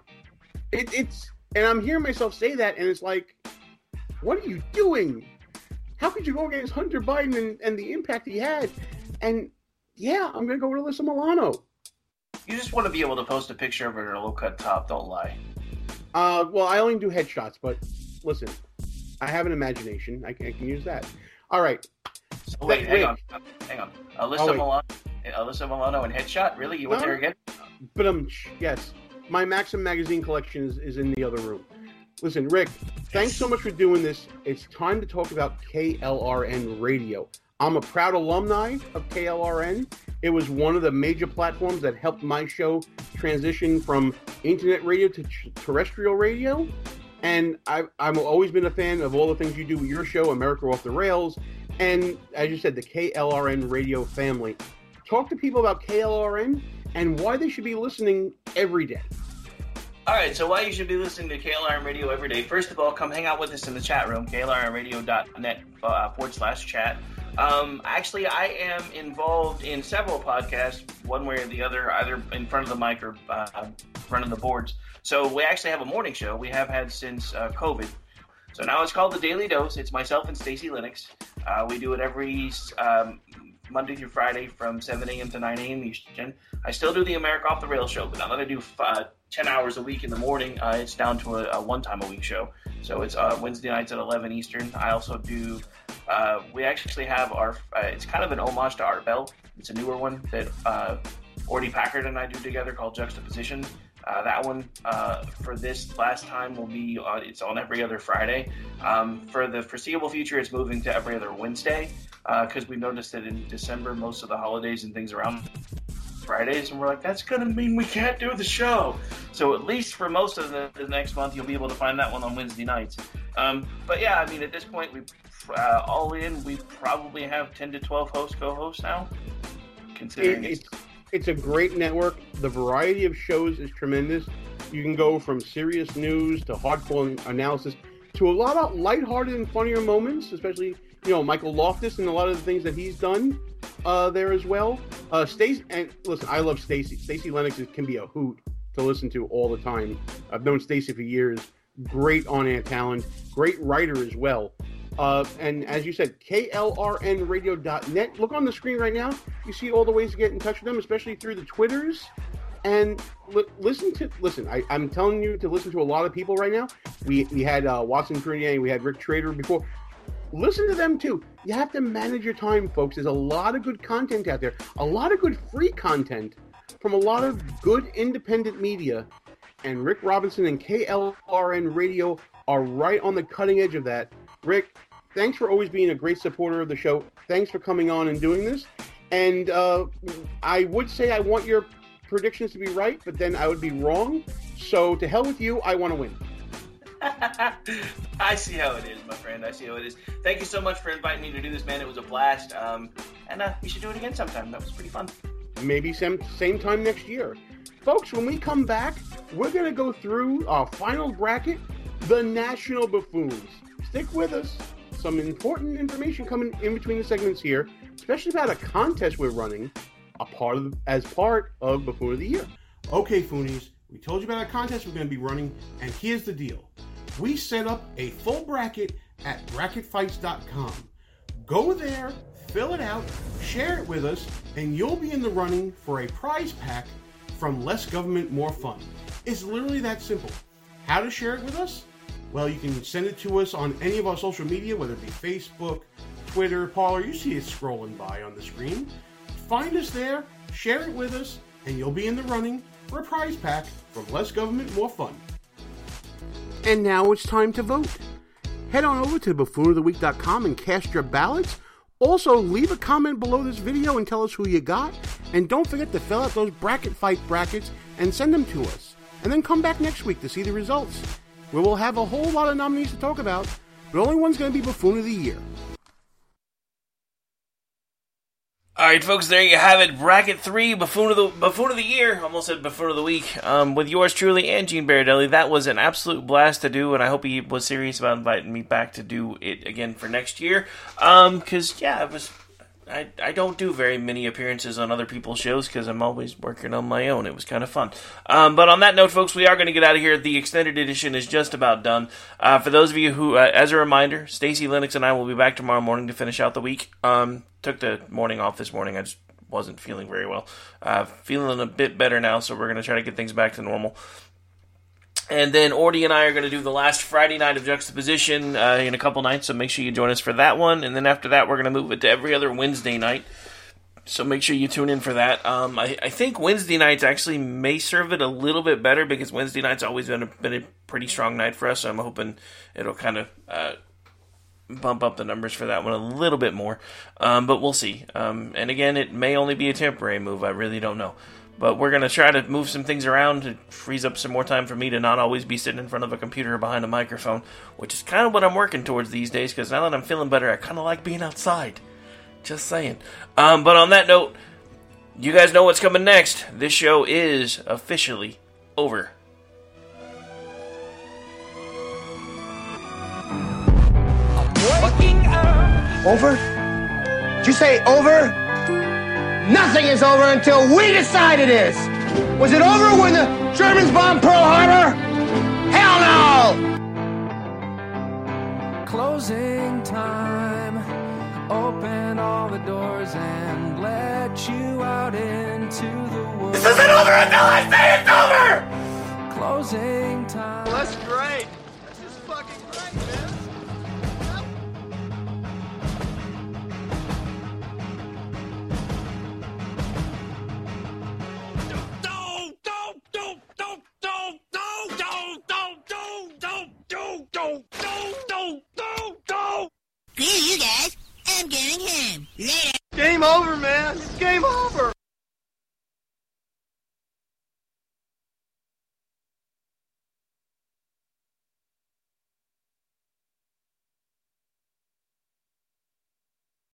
And I'm hearing myself say that, and it's like, what are you doing? How could you go against Hunter Biden and the impact he had? And yeah, I'm going to go with Alyssa Milano. You just want to be able to post a picture of her in a low-cut top, don't lie. Well, I only do headshots, but listen, I have an imagination. I can use that. All right. So wait, hang on. Alyssa Milano and headshot? Really? You went there again? But yes. My Maxim magazine collection is in the other room. Listen, Rick, thanks so much for doing this. It's time to talk about KLRN Radio. I'm a proud alumni of KLRN. It was one of the major platforms that helped my show transition from internet radio to terrestrial radio. And I've always been a fan of all the things you do with your show, America Off the Rails. And as you said, the KLRN radio family. Talk to people about KLRN and why they should be listening every day. All right, so why you should be listening to KLRN Radio every day. First of all, come hang out with us in the chat room, klrnradio.net /chat. Actually, I am involved in several podcasts, one way or the other, either in front of the mic or front of the boards. So we actually have a morning show we have had since COVID. So now it's called The Daily Dose. It's myself and Stacey Lennox. We do it every Monday through Friday from 7 a.m. to 9 a.m. Eastern. I still do the America Off the Rails show, but now that I do 10 hours a week in the morning, it's down to a one-time-a-week show. So it's Wednesday nights at 11 Eastern. I also do, we actually have our, it's kind of an homage to Art Bell. It's a newer one that Ordy Packard and I do together called Juxtaposition. That one for this last time will be it's on every other Friday. For the foreseeable future, it's moving to every other Wednesday because we noticed that in December, most of the holidays and things around Fridays, and we're like, that's going to mean we can't do the show. So at least for most of the next month, you'll be able to find that one on Wednesday nights. But yeah, I mean, at this point, we all in, we probably have 10 to 12 co-hosts now. Considering it's a great network. The variety of shows is tremendous. You can go from serious news to hardcore analysis to a lot of lighthearted and funnier moments, especially, Michael Loftus and a lot of the things that he's done there as well. Stacey, and listen, I love Stacey. Stacey Lennox can be a hoot to listen to all the time. I've known Stacey for years. Great on-air talent. Great writer as well. And as you said, KLRNradio.net. Look on the screen right now. You see all the ways to get in touch with them, especially through the Twitters. And listen. I'm telling you to listen to a lot of people right now. We had Watson Prunier and we had Rick Trader before. Listen to them too. You have to manage your time, folks. There's a lot of good content out there. A lot of good free content from a lot of good independent media. And Rick Robinson and KLRN Radio are right on the cutting edge of that. Rick, thanks for always being a great supporter of the show. Thanks for coming on and doing this. And I would say I want your predictions to be right, but then I would be wrong. So to hell with you, I want to win. I see how it is, my friend. I see how it is. Thank you so much for inviting me to do this, man. It was a blast. And we should do it again sometime. That was pretty fun. Maybe same time next year. Folks, when we come back, we're going to go through our final bracket, the National Buffoons. Stick with us. Some important information coming in between the segments here, especially about a contest we're running as part of Buffoon of the Year. Okay, Foonies, we told you about a contest we're going to be running, and here's the deal. We set up a full bracket at bracketfights.com. Go there, fill it out, share it with us, and you'll be in the running for a prize pack from Less Government, More Fun. It's literally that simple. How to share it with us? Well, you can send it to us on any of our social media, whether it be Facebook, Twitter, Parler. You see it scrolling by on the screen. Find us there, share it with us, and you'll be in the running for a prize pack from Less Government, More Fun. And now it's time to vote. Head on over to buffoonoftheweek.com and cast your ballots. Also, leave a comment below this video and tell us who you got. And don't forget to fill out those bracket fight brackets and send them to us. And then come back next week to see the results, where we'll have a whole lot of nominees to talk about, but only one's going to be Buffoon of the Year. All right, folks, there you have it. Bracket 3, Buffoon of the Year. Almost said Buffoon of the Week. With yours truly and Gene Baradelli. That was an absolute blast to do, and I hope he was serious about inviting me back to do it again for next year. Because, yeah, it was... I don't do very many appearances on other people's shows because I'm always working on my own. It was kind of fun. But on that note, folks, we are going to get out of here. The extended edition is just about done. For those of you who, as a reminder, Stacey Lennox and I will be back tomorrow morning to finish out the week. Took the morning off this morning. I just wasn't feeling very well. Feeling a bit better now, so we're going to try to get things back to normal. And then Orty and I are going to do the last Friday night of Juxtaposition in a couple nights, so make sure you join us for that one. And then after that, we're going to move it to every other Wednesday night, so make sure you tune in for that. I think Wednesday nights actually may serve it a little bit better, because Wednesday night's always been a pretty strong night for us, so I'm hoping it'll kind of bump up the numbers for that one a little bit more. But we'll see. And again, it may only be a temporary move. I really don't know. But we're going to try to move some things around to freeze up some more time for me to not always be sitting in front of a computer or behind a microphone, which is kind of what I'm working towards these days, because now that I'm feeling better, I kind of like being outside. Just saying. But on that note, you guys know what's coming next. This show is officially over. Over? Did you say over? Nothing is over until we decide it is. Was it over when the Germans bombed Pearl Harbor? Hell no! Closing time. Open all the doors and let you out into the world. This isn't over until I say it's over! Closing time. Well, that's great. This is fucking great, man. Screw you guys. I'm going home. Later. Game over, man. It's game over.